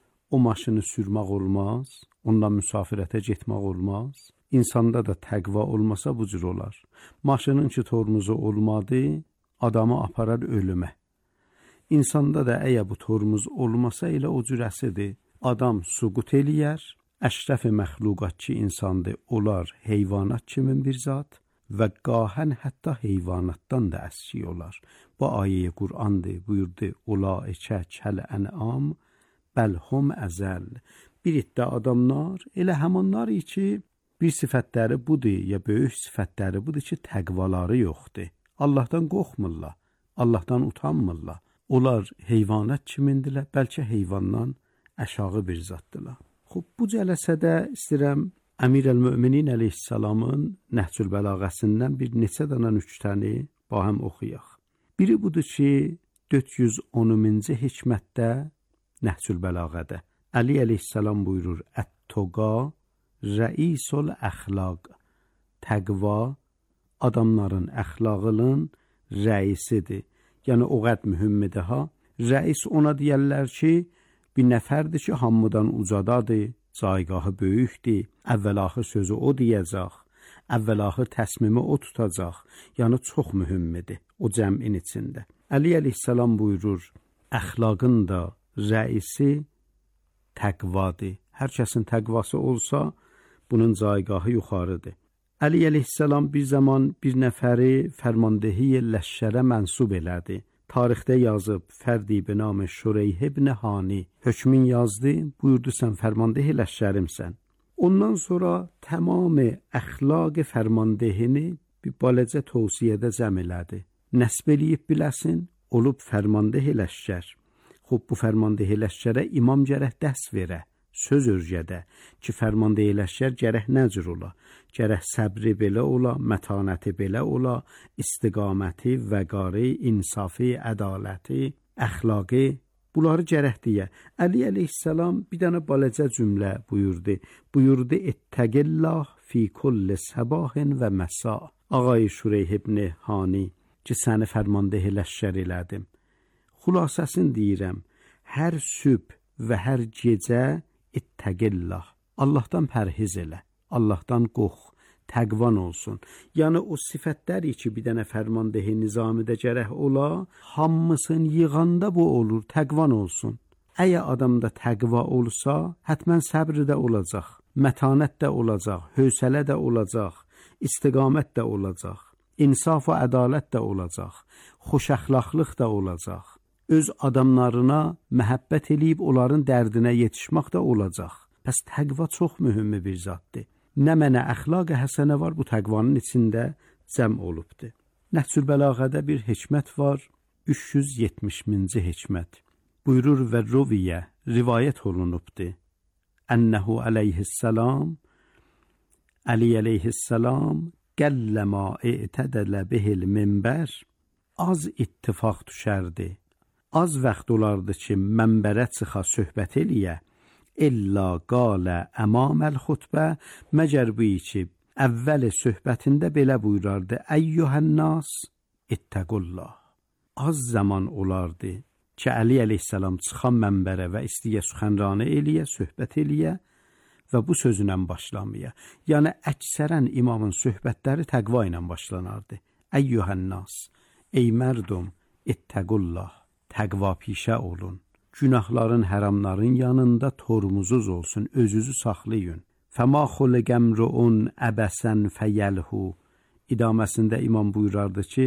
o maşını sürmək olmaz, ondan müsafirətə getmək olmaz. İnsanda da təqva olmasa bu cür olar. Maşının ki, tormuzu olmadı, adamı aparar ölümə. İnsanda da əgər bu tormuz olmasa elə o cürəsidir. Adam suqut eləyər, əşrəf-i məxluqat ki insandır, olar heyvanat kimin bir zat və qahən hətta heyvanatdan da əski olar. Bu ayəyə Qur'andır, buyurdu, ulaikə kəl-ən'am bəlhum əzəl. Bir iddə adamlar, elə həmanlar ki, bir sifətləri budur, ya böyük sifətləri budur ki, təqvaları yoxdur. Allahdan qorxmurlar, Allahdan utanmırlar. Onlar heyvanat kimindilər, bəlkə heyvandan aşağı bir zatdılar. Xub, bu cələsədə istəyirəm Əmir əl-Müminin əleyhissalamın Nəhcül Bəlağəsindən bir neçə dana nüktəni bahəm oxuyaq. Biri budur ki, 410-cu hikmətdə Nəhcül Bəlağədə Əli əleyhissalam buyurur, Ət-Tuqa rəisul əxlaq. Təqva adamların əxlaqının rəisidir. Yəni o qəd mühümmidir ha. Rəis ona deyərlər ki, bir nəfərdir ki, hamıdan ucadadır, caygahı böyükdür, əvvəl-axır sözü o deyəcək, əvvəl-axır təsmimi o tutacaq, yəni çox mühümmidir o cəmin içində. Əli əleyhissalam buyurur, əxlaqın da rəisi təqvadır. Hər kəsin təqvası olsa, bunun caygahı yuxarıdır. Əli əleyhissalam bir zaman bir nəfəri fərmandehi ləşşərə mənsub elədi. Tarixdə yazıb, fərdi binam Şureyh ibn Hani hökmün yazdı, buyurdu sən fərmandehi ləşşərimsən. Ondan sonra tamam əxlaq fərmandehini bir baləcə tövsiyədə cəm elədi. Nəsb eləyib biləsin, olub fərmandehi ləşşər. Xub bu fərmandehi ləşşərə imam gərək dəst verə, söz örgədə ki, fərmandehi ləşşər gərək nəcür ola, gərək səbri belə ola, mətanəti belə ola, istiqaməti, vəqari, insafi, ədaləti, əxlaqi, bunları gərək deyə. Əli əleyhissalam bir dənə baləcə cümlə buyurdu. Buyurdu, ittəqillah fi kulli səbahin və məsa. Ağay Şureyh ibn Hani ki, səni fərmandehi ləşşər elədim. Xülasəsini deyirəm, hər sübh və hər gecə ittəqillah, Allahdan pərhiz elə, Allahdan qorx, təqvan olsun. Yəni o sifətləri ki, bir dənə fərmandehi nizamidə gərək ola, hamısını yığanda bu olur, təqvan olsun. Əgər adamda təqva olsa, həttən səbr də olacaq, mətanət də olacaq, hövsələ də olacaq, istiqamət də olacaq, insaf və ədalət də olacaq, xoş əxlaqlıq da olacaq. Öz adamlarına məhəbbət eləyib onların dərdinə yetişmək də olacaq. Pəs təqva çox mühüm bir zatdır. Nə mənə əxlaq həsənə var, bu təqvanın içində cəm olubdur. Nəhcül Bəlağədə bir hikmət var, 370-ci hikmət. Buyurur və ruviyyə, rivayət olunubdur. Ənəhu əleyhissalam, Əli əleyhissalam, qəlləmə i'tədələ bihil minbər, az ittifaq düşərdi. Az vaxt olardı ki, mənbərə çıxa söhbət eləyə, İlla qalə əmaməl xutbə, məgər bu ki, əvvəli söhbətində belə buyurardı, əyyuhənnas, ittəqullah. Az zaman olardı ki, Əli əleyhissalam çıxan mənbərə və istiyə süxənranə eləyə, söhbət eləyə və bu sözünə başlamaya. Yəni, əksərən imamın söhbətləri təqva ilə başlanardı. Əyyuhənnas, ey mərdum, ittəqullah. Təqva pişə olun, günahların, həramların yanında tormuzuz olsun, özünüzü saxlayın. Fəma xuliqəmruun əbəsən fəyəlhu. İdaməsində imam buyurardı ki,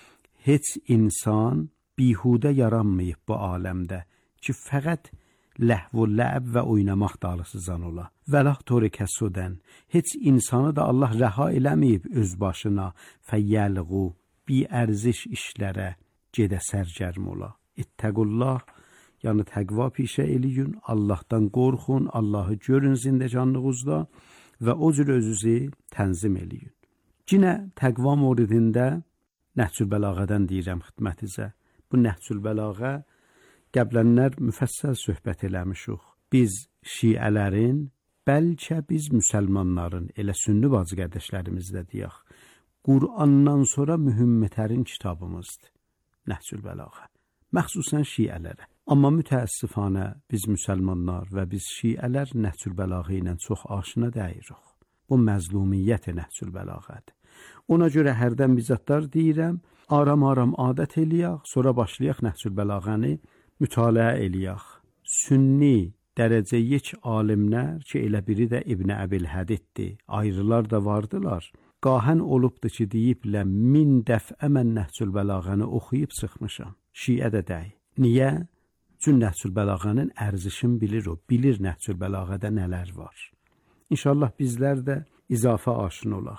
heç insan bihudə yaranmayıb bu aləmdə ki, fəqət ləhv-u ləb və oynamaq dalısızan ola. Vəlah tori kəsudən, heç insanı da Allah rəha eləməyib öz başına, fəyəlğu, bi ərziş işlərə gedə sərgərm ola. İttəqullah, yəni təqva pişə eləyin, Allahdan qorxun, Allahı görün zindəcanlığınızda və o cür özünüzü tənzim eləyin. Yenə təqva mövridində Nəhcül Bəlağədən deyirəm xidmətinizə. Bu Nəhcül Bəlağə qəblənlər müfəssəl söhbət eləmişik. Biz şiələrin, bəlkə biz müsəlmanların, elə sünni bacı qardaşlarımızda deyək, Qur'andan sonra mühümmətərin kitabımızdır. Nəhcül Bəlağə. Məxsusən şiələrə. Amma mütəəssifanə biz müsəlmanlar və biz şiələr Nəhcül Bəlağa ilə çox aşina deyirik. Bu məzlumiyyət Nəhcül Bəlağədir. Ona görə hərdən bizatlar deyirəm, aram-aram adət eləyək, sonra başlayaq Nəhcül Bəlağəni mütaliə eləyək. Sünni dərəcə yek alimlər ki, elə biri də İbn Əbil Hədiddir, ayrılar da vardılar. Qahən olubdur ki, deyiblə 1000 dəfə mən Nəhcül Bəlağəni oxuyub çıxmışam. Şiə də dəy. Niyə? Çünki Nəhcül Bəlağənin ərzişini bilir o. Bilir Nəhcül Bəlağədə nələr var. İnşallah bizlər də izafə aşina olaq.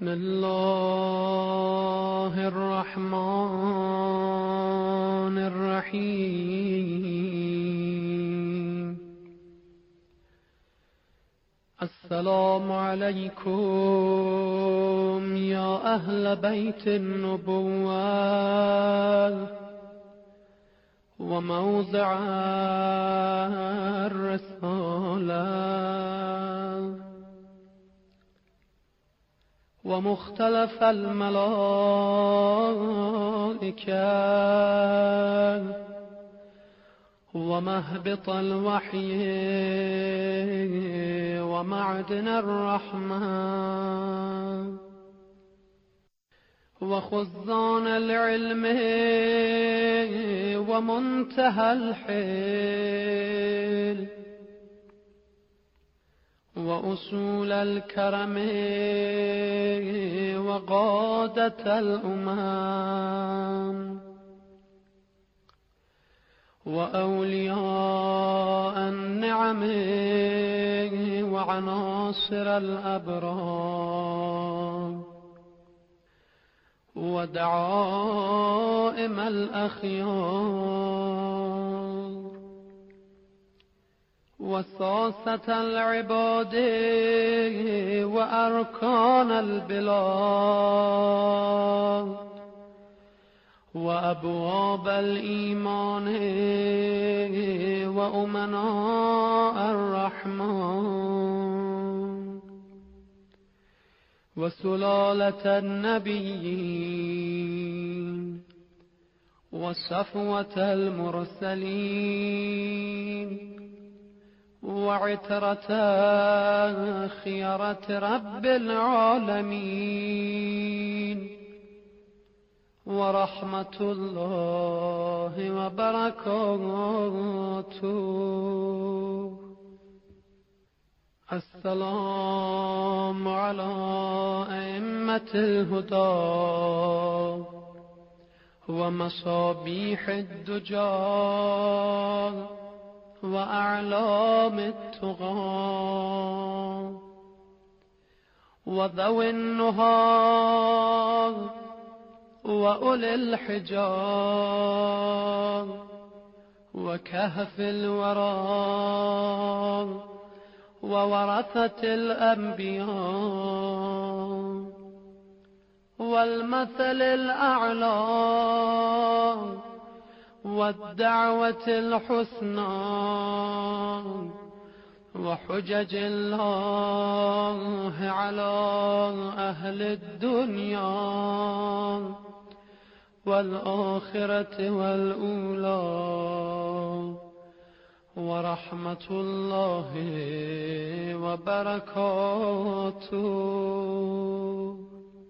Bismillahirrahmanirrahim. Esselamu aleykum ya əhl-i beytin nübüvvət وموضع الرسالة ومختلف الملائكة ومهبط الوحي ومعدن الرحمة وخزان العلم ومنتهى الحيل وأصول الكرم وقادة الأمم وأولياء النعم وعناصر الأبرار ودعائم الأخيار وساسة العباد وأركان البلاد وأبواب الإيمان وأمناء الرحمن وسلالة النبيين وصفوة المرسلين وعترة خيرة رب العالمين ورحمة الله وبركاته. السلام على أئمة الهدى ومصابيح الدجى وأعلام التقى وذوي النهى وأولي الحجاب وكهف الورى وورثة الأنبياء والمثل الأعلى والدعوة الحسنى وحجج الله على أهل الدنيا والآخرة والأولى ورحمة الله وبركاته.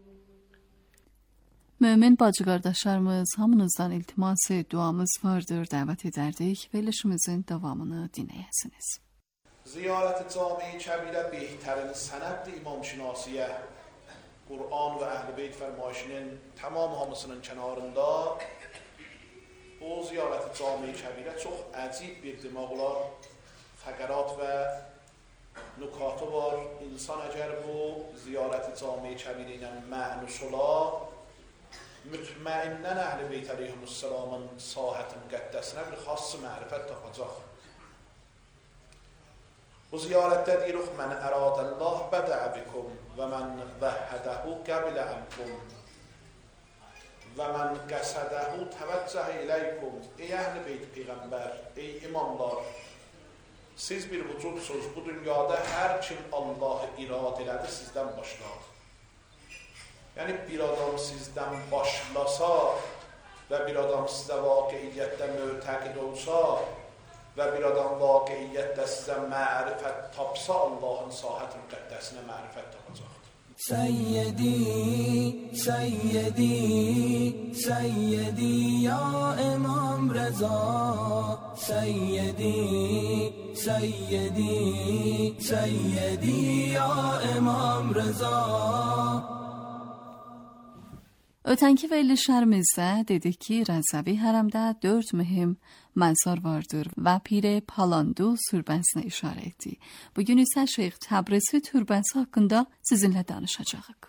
Mömin bacı qardaşlarımız, hamınızdan iltiması, duamız vardır. Dəvət edərdik və ilişimizin davamını dinləyəsiniz. Ziyarət-i Cami-i Kəbirə behterinin sənəddir imamşinasiyə. Kur'an ve Ehl-i Beyt fermayişinin tamam hamısının kenarında bu ziyarət-i Cami-i Kəbirə çox əcib bir demək olar fəqərat və nukatı var. İnsan əgər bu ziyarət-i Cami-i Kəbirə ilə mənus ola, mütməinnən Əhl-i Beyt əleyhissalamın sahət müqəddəsinə bir xas mərifət tapacaq. Bu ziyarətdə deyirik, mən əradəllah bədəə bikum və mən vəhhədəhu qəbilə ənkum və mən qəsədəhu təvəccəh iləykum. Ey Əhl-i Beyt Peyğəmbər, ey imamlar, siz bir vücudsuz, bu dünyada hər kim Allahı irad elədi sizdən başlar. Yəni bir adam sizdən başlasa və bir adam sizə vaqiiyyətdə mötəqid olsa və bir adam vaqiiyyətdə sizə mərifət tapsa, Allahın sahət müqəddəsinə mərifət tapacaqdır. Səyyidi, Səyyidi, Səyyidi ya İmam Rəza, Səyyidi, Səyyidi, Səyyidi ya İmam Rəza. Ötənki verilişlərimizdə dedik ki, Rəzəvi hərəmdə 4 mühüm məzar vardır və Pir Palandu türbəsinə işarə etdi. Bugün isə Şeyx Təbrizi türbəsi haqqında sizinlə danışacağıq.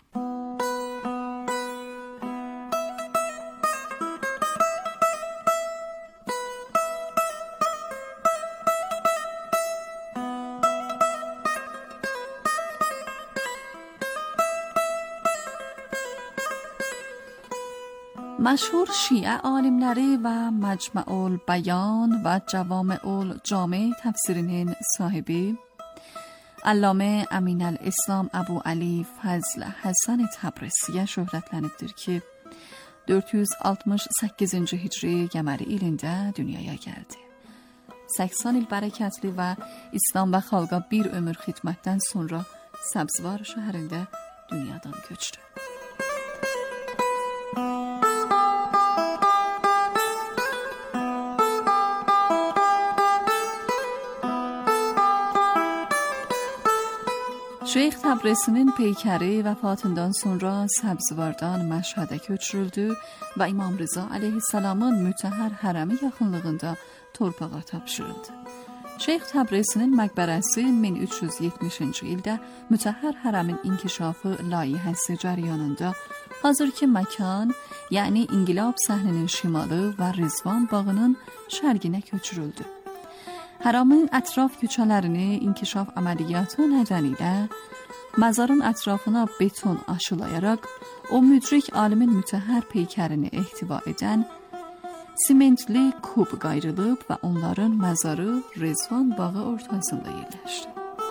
مشهور شیعه alimləri və Məcmuul Bəyan və Cəvamiül Cami təfsirinin sahibi Allamə Əminəl-İslam Əbu Əli Fəzl Həsən Təbriziyə şöhrətlənibdir ki, 468-ci hicri qəməri ilində dünyaya gəldi. 80 il bərəkətli və İslam və xalqa bir ömür xidmətdən sonra Səbzvar şəhərində dünyadan köçdü. Şeyx Təbrisinin peykəri vəfatından sonra Səbzvardan Məşhədə köçürüldü və İmam Rıza əleyhissalamın mütəhhər hərəmi yaxınlığında torpağa tapşırıldı. Şeyx Təbrisinin məqbərəsi 1370-ci ildə mütəhhər hərəmin inkişafı layihəsi cəryanında hazırki məkan, yəni İnqilab səhninin şimalı və Rizvan bağının şərqinə köçürüldü. Həramın ətraf küçələrini inkişaf əməliyyatı nedeniyle məzarın ətrafına beton aşılayaraq o müdrik alimin mütəhhər peykərini ehtiva edən simentli kub qayrılıb və onların məzarı Rizvan bağı ortasında yerləşdi.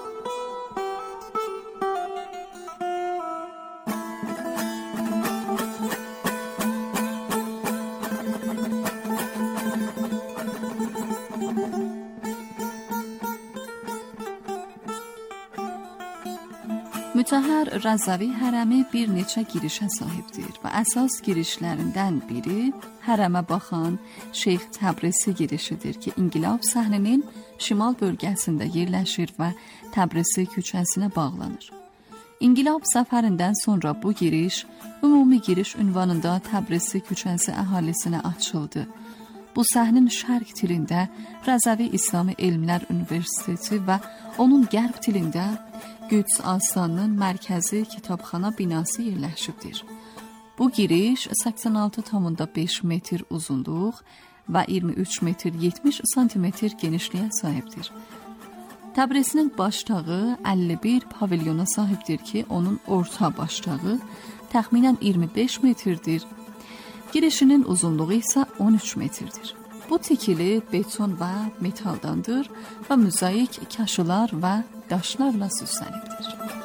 Mütəhhər Rəzəvi hərəmi bir neçə girişə sahibdir və əsas girişlərindən biri hərəmə baxan Şeyx Təbrisi girişidir ki, İnqilab səhninin şimal bölgəsində yerləşir və Təbrisi küçəsinə bağlanır. İnqilab səfərindən sonra bu giriş ümumi giriş ünvanında Təbrisi küçəsi əhalisinə açıldı. Bu səhnin şərq tilində Rəzəvi İslami Elmlər Universiteti və onun qərb tilində Qüds Astanının mərkəzi kitabxana binası yerləşibdir. Bu giriş 86,5 metr uzunluq və 23 metr 70 santimetr genişliyə sahibdir. Təbrisinin başdağı 51 pavilyona sahibdir ki, onun orta başdağı təxminən 25 metrdir. Girişinin uzunluğu isə 13 metrdir. Bu tikili beton və metaldandır və müzaik kaşılar və daşlarla süslənibdir.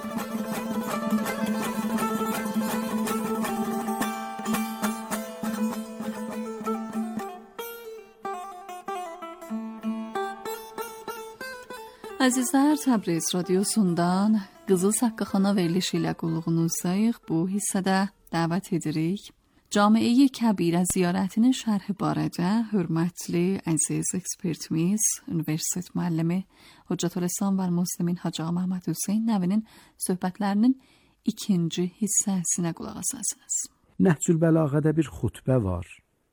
Əzizlər, Təbriz radiosundan Qızıl Saqqaxana verilişi ilə qulluğunuzdayıq. Bu hissədə dəvət edirik. Camiə-i Kəbirə ziyarətinin şərhi barədə hörmətli, əziz ekspertimiz, universitet müəllimi Hüccətülislam və Müslimin Hacı Məhəmməd Hüseyn Nəvinin söhbətlərinin ikinci hissəsinə qulaq asasınız. Nəhcül Bəlağədə bir xutbə var.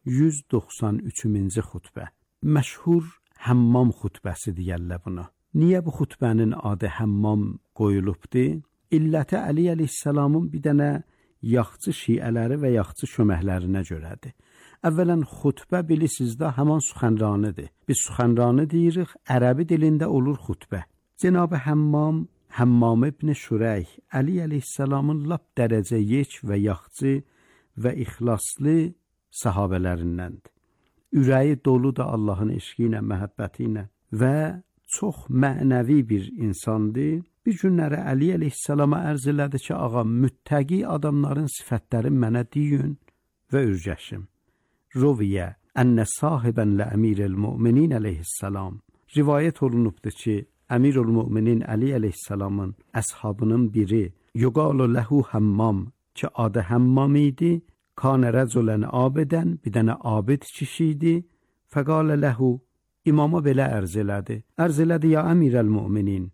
193-cü xutbə. Məşhur həmmam xutbəsi deyərlər buna. Niyə bu xutbənin adı həmmam qoyulubdur? İlləti Əli əleyhissalamın bir dənə yaxçı şiələri və yaxçı köməklərinə görədir. Əvvələn xutbə bilirsiniz də həman suxənranıdır. Biz suxənranı deyirik, ərəbi dilində olur xutbə. Cenab-ı Həmmam ibn Şureyh Əli əleyhissalamın lap dərəcə yek və yaxçı və ixlaslı sahabələrindəndir. Ürəyi doludur Allahın eşqi ilə, məhəbbəti ilə və çox mənəvi bir insandır. Bir günləri Əli əleyhissalama ərz elədi ki, ağa, müttəqi adamların sifətləri mənə deyin və ürgəşim. Roviyə ənə sahibən lə əmirəl müminin əleyhissalam. Rivayət olunubdur ki, əmirəl müminin Əli əleyhissalamın əshabının biri yuqalu ləhu həmmam ki, adı həmmam idi. Kanə rəculən abidən, bir dənə abid kişi idi. Fəqalə ləhu, imama belə ərz elədi. Ərz elədi, ya əmirəl müminin.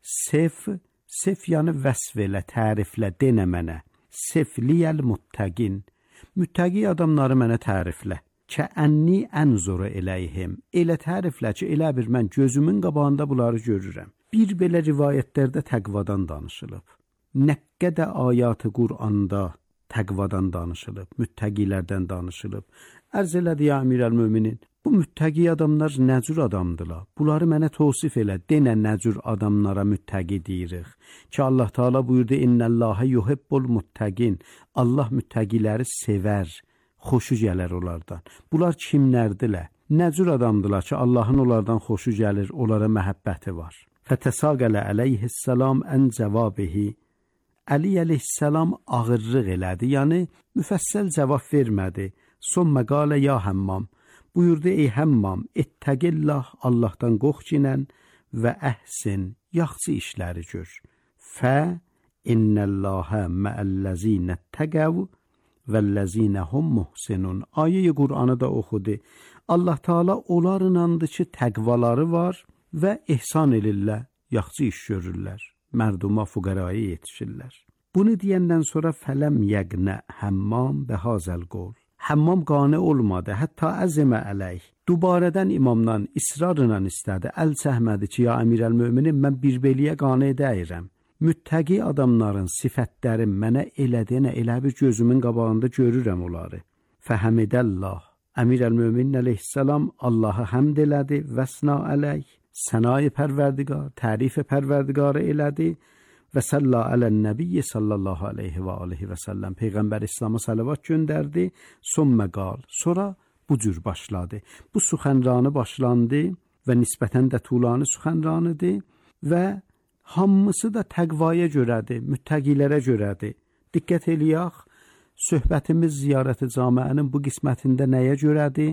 Sef yəni vəsf elə, təriflə, denə mənə. Sefliyəl muttəqin. Müttəqi adamları mənə təriflə. Kəənni ənzuru eləyhim. Elə təriflə ki, elə bir mən gözümün qabağında bunları görürəm. Bir belə rivayətlərdə təqvadan danışılıb. Nəqqədə ayatı Qur'anda təqvadan danışılıb, müttəqilərdən danışılıb. Ərz elədi, ya əmirəl müminin. Bu müttəqi adamlar nə cür adamdılar? Bunları mənə təvsif elə, denə nə cür adamlara müttəqi deyirik. Ki Allah Teala buyurdu, İnnəllâhe yuhibbul muttəqin. Allah müttəqiləri sevər, xoşu gələr onlardan. Bunlar kimlərdilər? Nə cür adamdılar ki, Allahın onlardan xoşu gəlir, onlara məhəbbəti var. Fətəsaqələ əleyhissalam ən cəvabihi. Əli əleyhissalam ağırlıq elədi, yəni müfəssəl cavab vermədi. Son məqalə ya həmmam. buyurdu: "Ey Həmmam, ittəqillah, Allahdan qorxcinən və əhsin, yaxşı işləri gör. Fə innəllahə məəlləzinə təqəv vəlləzinə hum muhsinun." Ayə-i Qur'anı da oxudu. Allah Teala onlarınandı ki, təqvaları var və ihsan edirlər, yaxşı iş görürlər, mərduma, fuqaraya yetişirlər. Bunu deyəndən sonra fələm yəqnə Həmmam bəhazəl qol. Həmmam qane olmadı, hətta əzmə əleyh. Dubarədən imamdan israrla istədi, əl çəkmədi ki, ya əmirəl-möminin, mən bir beliyə qane edəyirəm. Müttəqi adamların sifətləri mənə elədiyinə elə bir gözümün qabağında görürəm onları. Fəhəmidəllah. Əmirəl-möminin əleyhissalam Allah'a həmd elədi, vəsna əleyh, sənayı pərverdigar, tərifi pərverdigarı elədi və səlla ələn-nəbiyyə sallallahu aleyhi və aleyhi və səlləm. Peyğəmbər İslam'a salavat göndərdi, sümmə qal. Sonra bu cür başladı. Bu suxənranı başlandı və nisbətən də tulanı suxənranıdır və hamısı da təqvaya görədir, müttəqilərə görədir. Diqqət eləyək, söhbətimiz ziyarət-i camiənin bu qismətində nəyə görədir?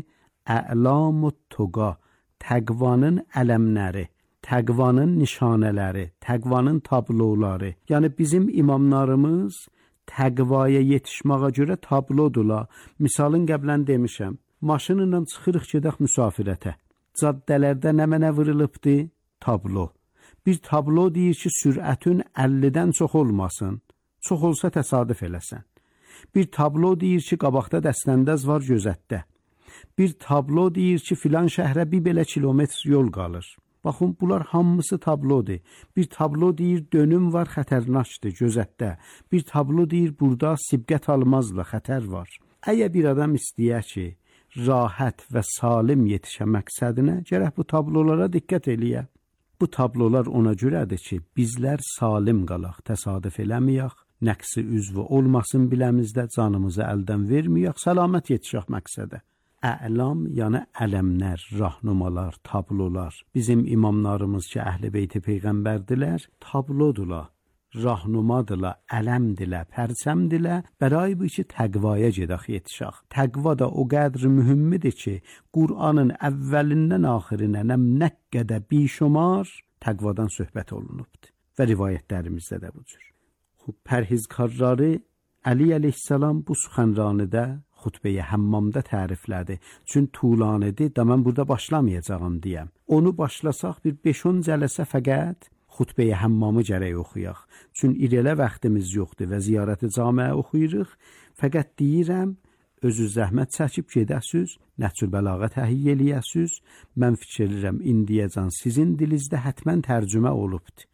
Ə'lamut tuqa, təqvanın ələmləri, təqvanın nişanələri, təqvanın tabloları. Yəni bizim imamlarımız təqvaya yetişməyə görə tablodurlar. Misalın qəblən demişəm, maşınla çıxırıq gedək müsafirətə. Caddələrdə nə mənə vırılıbdı? Tablo. Bir tablo deyir ki, sürətin 50-dən çox olmasın, çox olsa təsadüf eləsən. Bir tablo deyir ki, qabaqda dəstəndəz var gözətdə. Bir tablo deyir ki, filan şəhrə bir belə kilometr yol qalır. Baxın, bunlar hamısı tablodur. Bir tablo deyir, dönüm var, xətərnaşdır gözətdə. Bir tablo deyir, burada sibqət almazla, xətər var. Əgər bir adam istəyər ki, rahat və salim yetişə məqsədinə, gərək bu tablolara diqqət eləyə. Bu tablolar ona görədir ki, bizlər salim qalaq, təsadüf eləməyək, nəqsi üzvü olmasın biləmizdə, canımızı əldən verməyək, səlamət yetişək məqsədə. Ə'lam, yəni ələmlər, rahnumalar, tablolar. Bizim imamlarımız ki, Əhl-i Beyti Peyğəmbərdirlər, tablodurlar, rahnumadırlar, ələmdirlər, pərçəmdirlər. Bəray bu ki, təqvaya gedək yetişək. Təqva da o qədr mühümmidir ki, Qur'anın əvvəlindən axirinə nə qədər bişumar təqvadan söhbət olunubdur. Və rivayətlərimizdə də bu cür. Pərhizkarları Əli əleyhissalam bu suxənranıda xutbəyi Həmmamda təriflədi. Çün tulanıdır, da mən burada başlamayacağım deyəm. Onu başlasaq bir 5-10 cələsə fəqət xutbəyi Həmmamı gərək oxuyaq. Çün irələ vaxtımız yoxdur və ziyarət-i camiə oxuyuruq. Fəqət deyirəm, özü zəhmət çəkib gedəsiz, Nəhcül Bəlağə təhiyyə eləyəsiz. Mən fikirlirəm, indiyəcən sizin dilinizdə hətmən tərcümə olubdur.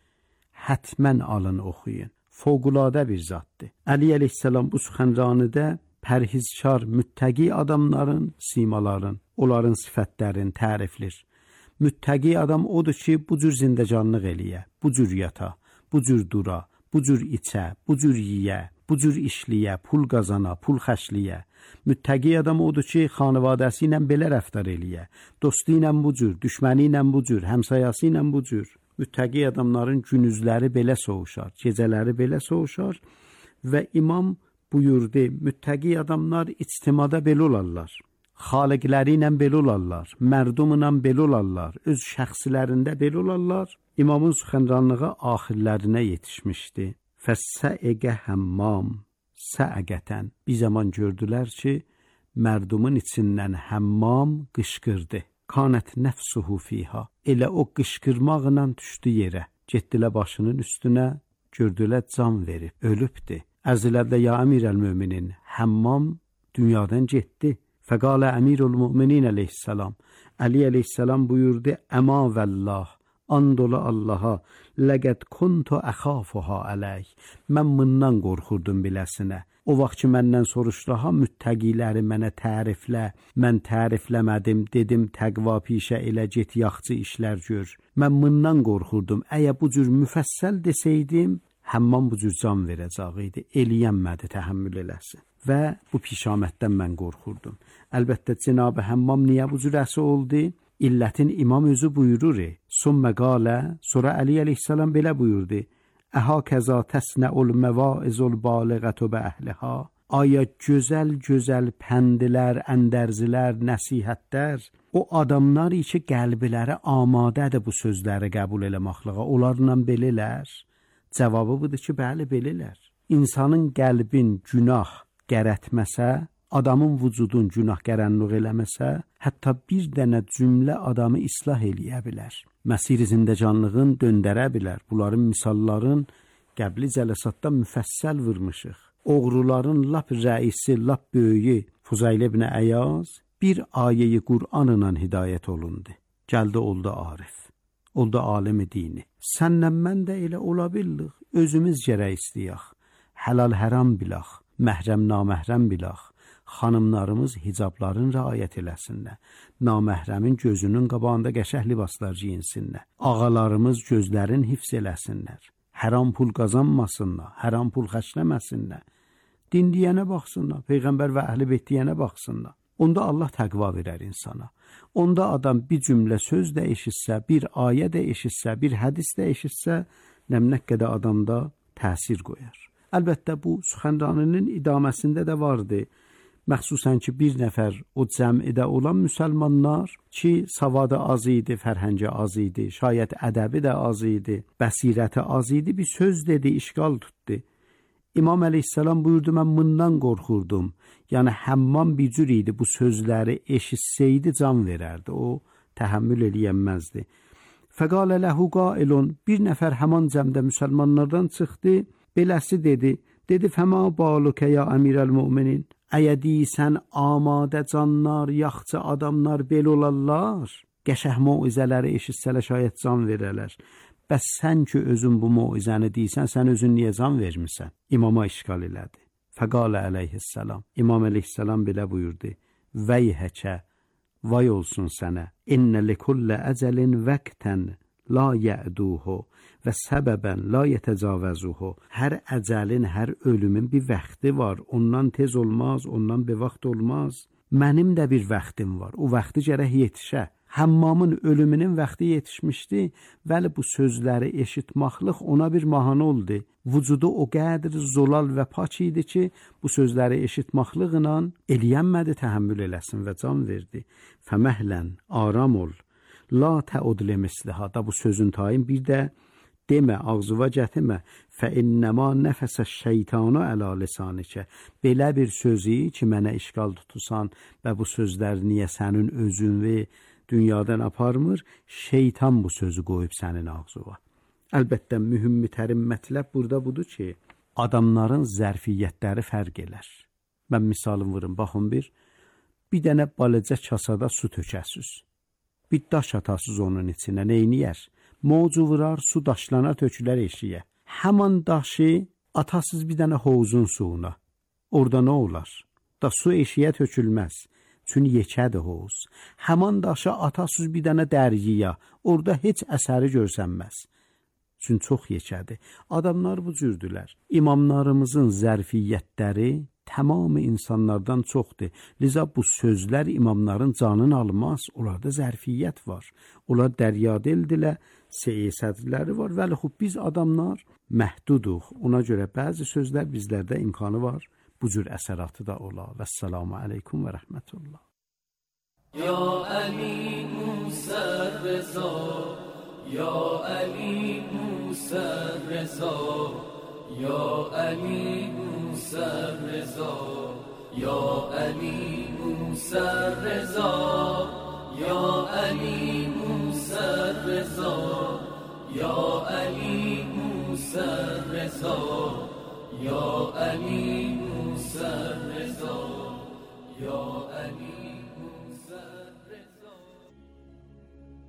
Hətmən alın oxuyun. Fövqüladə bir zatdır. Əli əleyhissalam bu suxənranıda pərhizkar, müttəqi adamların simaların, onların sifətlərini təriflir. Müttəqi adam odur ki, bu cür zindəcanlıq eləyə, bu cür yata, bu cür dura, bu cür içə, bu cür yiyə, bu cür işliyə, pul qazana, pul xəşliyə. Müttəqi adam odur ki, xanavadəsi ilə belə rəftar eləyə, dostu ilə bu cür, düşməni ilə bu cür, həmsayası ilə bu cür. Müttəqi adamların günüzləri belə soğuşar, gecələri belə soğuşar və imam buyurdu, müttəqi adamlar ictimada belə olarlar, xaliqləri ilə belə olarlar, mərdum ilə belə olarlar, öz şəxsilərində belə olarlar. İmamın suxənranlığı axirlərinə yetişmişdi. Fəssəəqə həmmam səəqətən. Bir zaman gördülər ki, mərdumun içindən Həmmam qışqırdı. Kanət nəfsuhu fiha. Elə o qışqırmaqla düşdü yerə. Getdilər başının üstünə, gördülər can verib, ölübdür. Ərzlədə ya əmirəl-möminin, Həmmam dünyadan getdi. Fəqalə əmirul-müminin əleyhissalam. Əli əleyhissalam buyurdu, əma vəllah, andola Allaha, ləqəd kuntu əxafuha ələk. Mən bundan qorxurdum biləsinə. O vaxt ki, məndən soruşlaha, müttəqiləri mənə təriflə, mən tərifləmədim, dedim, təqva pişə elə get, yaxçı işlər gör. Mən bundan qorxurdum. Əgər bu cür müfəssəl desəydim, Həmmam bu cür can verəcəyiydi, eləyənmədi təhəmmül eləsin. Və bu pişamətdən mən qorxurdum. Əlbəttə, Cenab-ı Həmmam niyə bu cür əsi oldu? İllətin imam özü buyurur. Sümmə qalə, sonra Əli əleyhissalam belə buyurdu. Əhə kəza təsnəul məvaizul baləqətü bə əhliha. Aya gözəl pəndilər, əndərzilər, nəsihətlər o adamlar ki qəlbləri amadədir bu sözləri qəbul eləməkləyə. Onlarla belələr? Cavabı budur ki, bəli belələr. İnsanın qəlbin günah qərətməsə, adamın vücudun günah qərənluq eləməsə, hətta bir dənə cümlə adamı islah eləyə bilər. Məsir zindəcanlığın döndərə bilər. Bunların misalların qəbli cələsatda müfəssəl vurmuşuq. Oğruların lap rəisi, lap böyüyü Fuzayl ibn Əyaz bir ayəyi Qur'anla hidayət olundu. Gəldi oldu arif, oldu alimi dini. Sənlə mən də elə ola bildik, özümüz gərək istəyək. Həlal həram bilək, məhrəm naməhrəm bilək. Xanımlarımız hicabların rəayət eləsinlər. Naməhrəmin gözünün qabağında qəşəng libaslar giyinsinlər. Ağalarımız gözlərin hifz eləsinlər. Haram pul qazanmasınlar, haram pul xərcləməsinlər. Din deyənə baxsınlar, Peyğəmbər və əhl-i beyt deyənə baxsınlar. Onda Allah təqva verər insana. Onda adam bir cümlə söz də eşitsə, bir ayə də eşitsə, bir hədis də eşitsə, nə qədər adamda təsir qoyar. Əlbəttə bu Süxəndaninin idaməsində də vardı. Məxsusən ki, bir nəfər o cəmidə olan müsəlmanlar ki, savadı az idi, fərhəngi az idi, şayət ədəbi də az idi, bəsirəti az idi, bir söz dedi, işgal tutdu. İmam əleyhissalam buyurdu, mən bundan qorxurdum. Yəni, həmmam bir cür idi, bu sözləri eşitsəydi can verərdi, o təhəmmül eləyənməzdi. Fəqalə ləhu qailun, bir nəfər həman cəmdə müsəlmanlardan çıxdı, beləsi dedi, fəma balukə ya əmirəl müminin, əyə deysən amadə canlar, yaxçı adamlar bel olarlar, qəşəh moizələri eşitsələ şayət can verələr. Bəs sən ki özün bu moizəni deysən, sən özün niyə can vermirsən? İmama işgal elədi. Fəqalə əleyhissalam, İmam əleyhissalam belə buyurdu, vəyhəkə, vay olsun sənə, innə likullə əcəlin vəqtən la yəduhu və səbəbən la yetəcavəzuhu. Hər əcəlin, hər ölümün bir vaxtı var. Ondan tez olmaz, ondan bir vaxt olmaz. Mənim də bir vaxtım var. O vaxtı gərək yetişə. Həmmamın ölümünün vaxtı yetişmişdi. Vəli bu sözləri eşitmaqlıq ona bir mahanə oldu. Vücudu o qədər zolal və pak idi ki, bu sözləri eşitmaqlıqla eləyənmədi, təhəmmül eləsin və can verdi. Fəməhlən, aram ol. La təudlə misliha, da bu sözün tayın bir də demə, ağzıva gətirmə. Fə innəma nəfəsə şeytanu əla lisanikə. Belə bir sözü ki, mənə işgal tutusan və bu sözlər niyə sənin özünü dünyadan aparmır, şeytan bu sözü qoyub sənin ağzıva. Əlbəttə, mühüm-mütərim mətləb burada budur ki, adamların zərfiyyətləri fərq elər. Mən misalım vurum, baxın bir dənə balaca kasada su tökəsiz. Bir daş atasız onun içinə, neyniyər? Mocu vurar, su daşlana tökülər eşiyə. Həman daşı atasız bir dənə hovuzun suyuna. Orada nə olar? Da su eşiyə tökülməz. Çünki yekədir hovuz. Həman daşı atasız bir dənə dərgiyə. Orada heç əsəri görsənməz. Çünki çox yekədir. Adamlar bu cürdülər. İmamlarımızın zərfiyyətləri tamamı insanlardan çoxdur. Liza bu sözlər imamların canını almaz. Onlarda zərfiyyət var. Onlar dəryadildirlər, seyisədləri var. Vəli xub biz adamlar məhduduq. Ona görə bəzi sözlər bizlərdə imkanı var. Bu cür əsəratı da ola. Vəssalamu aleykum və rəhmətullah. Ya Əli Musa Rəza, Ya Əli Musa Rəza, Ya Əli Musa Rəza, Ya Əli Musa Rəza, Ya Əli Musa Rəza, Ya Əli Musa Rəza, Ya Əli Musa Rəza, Ya Əli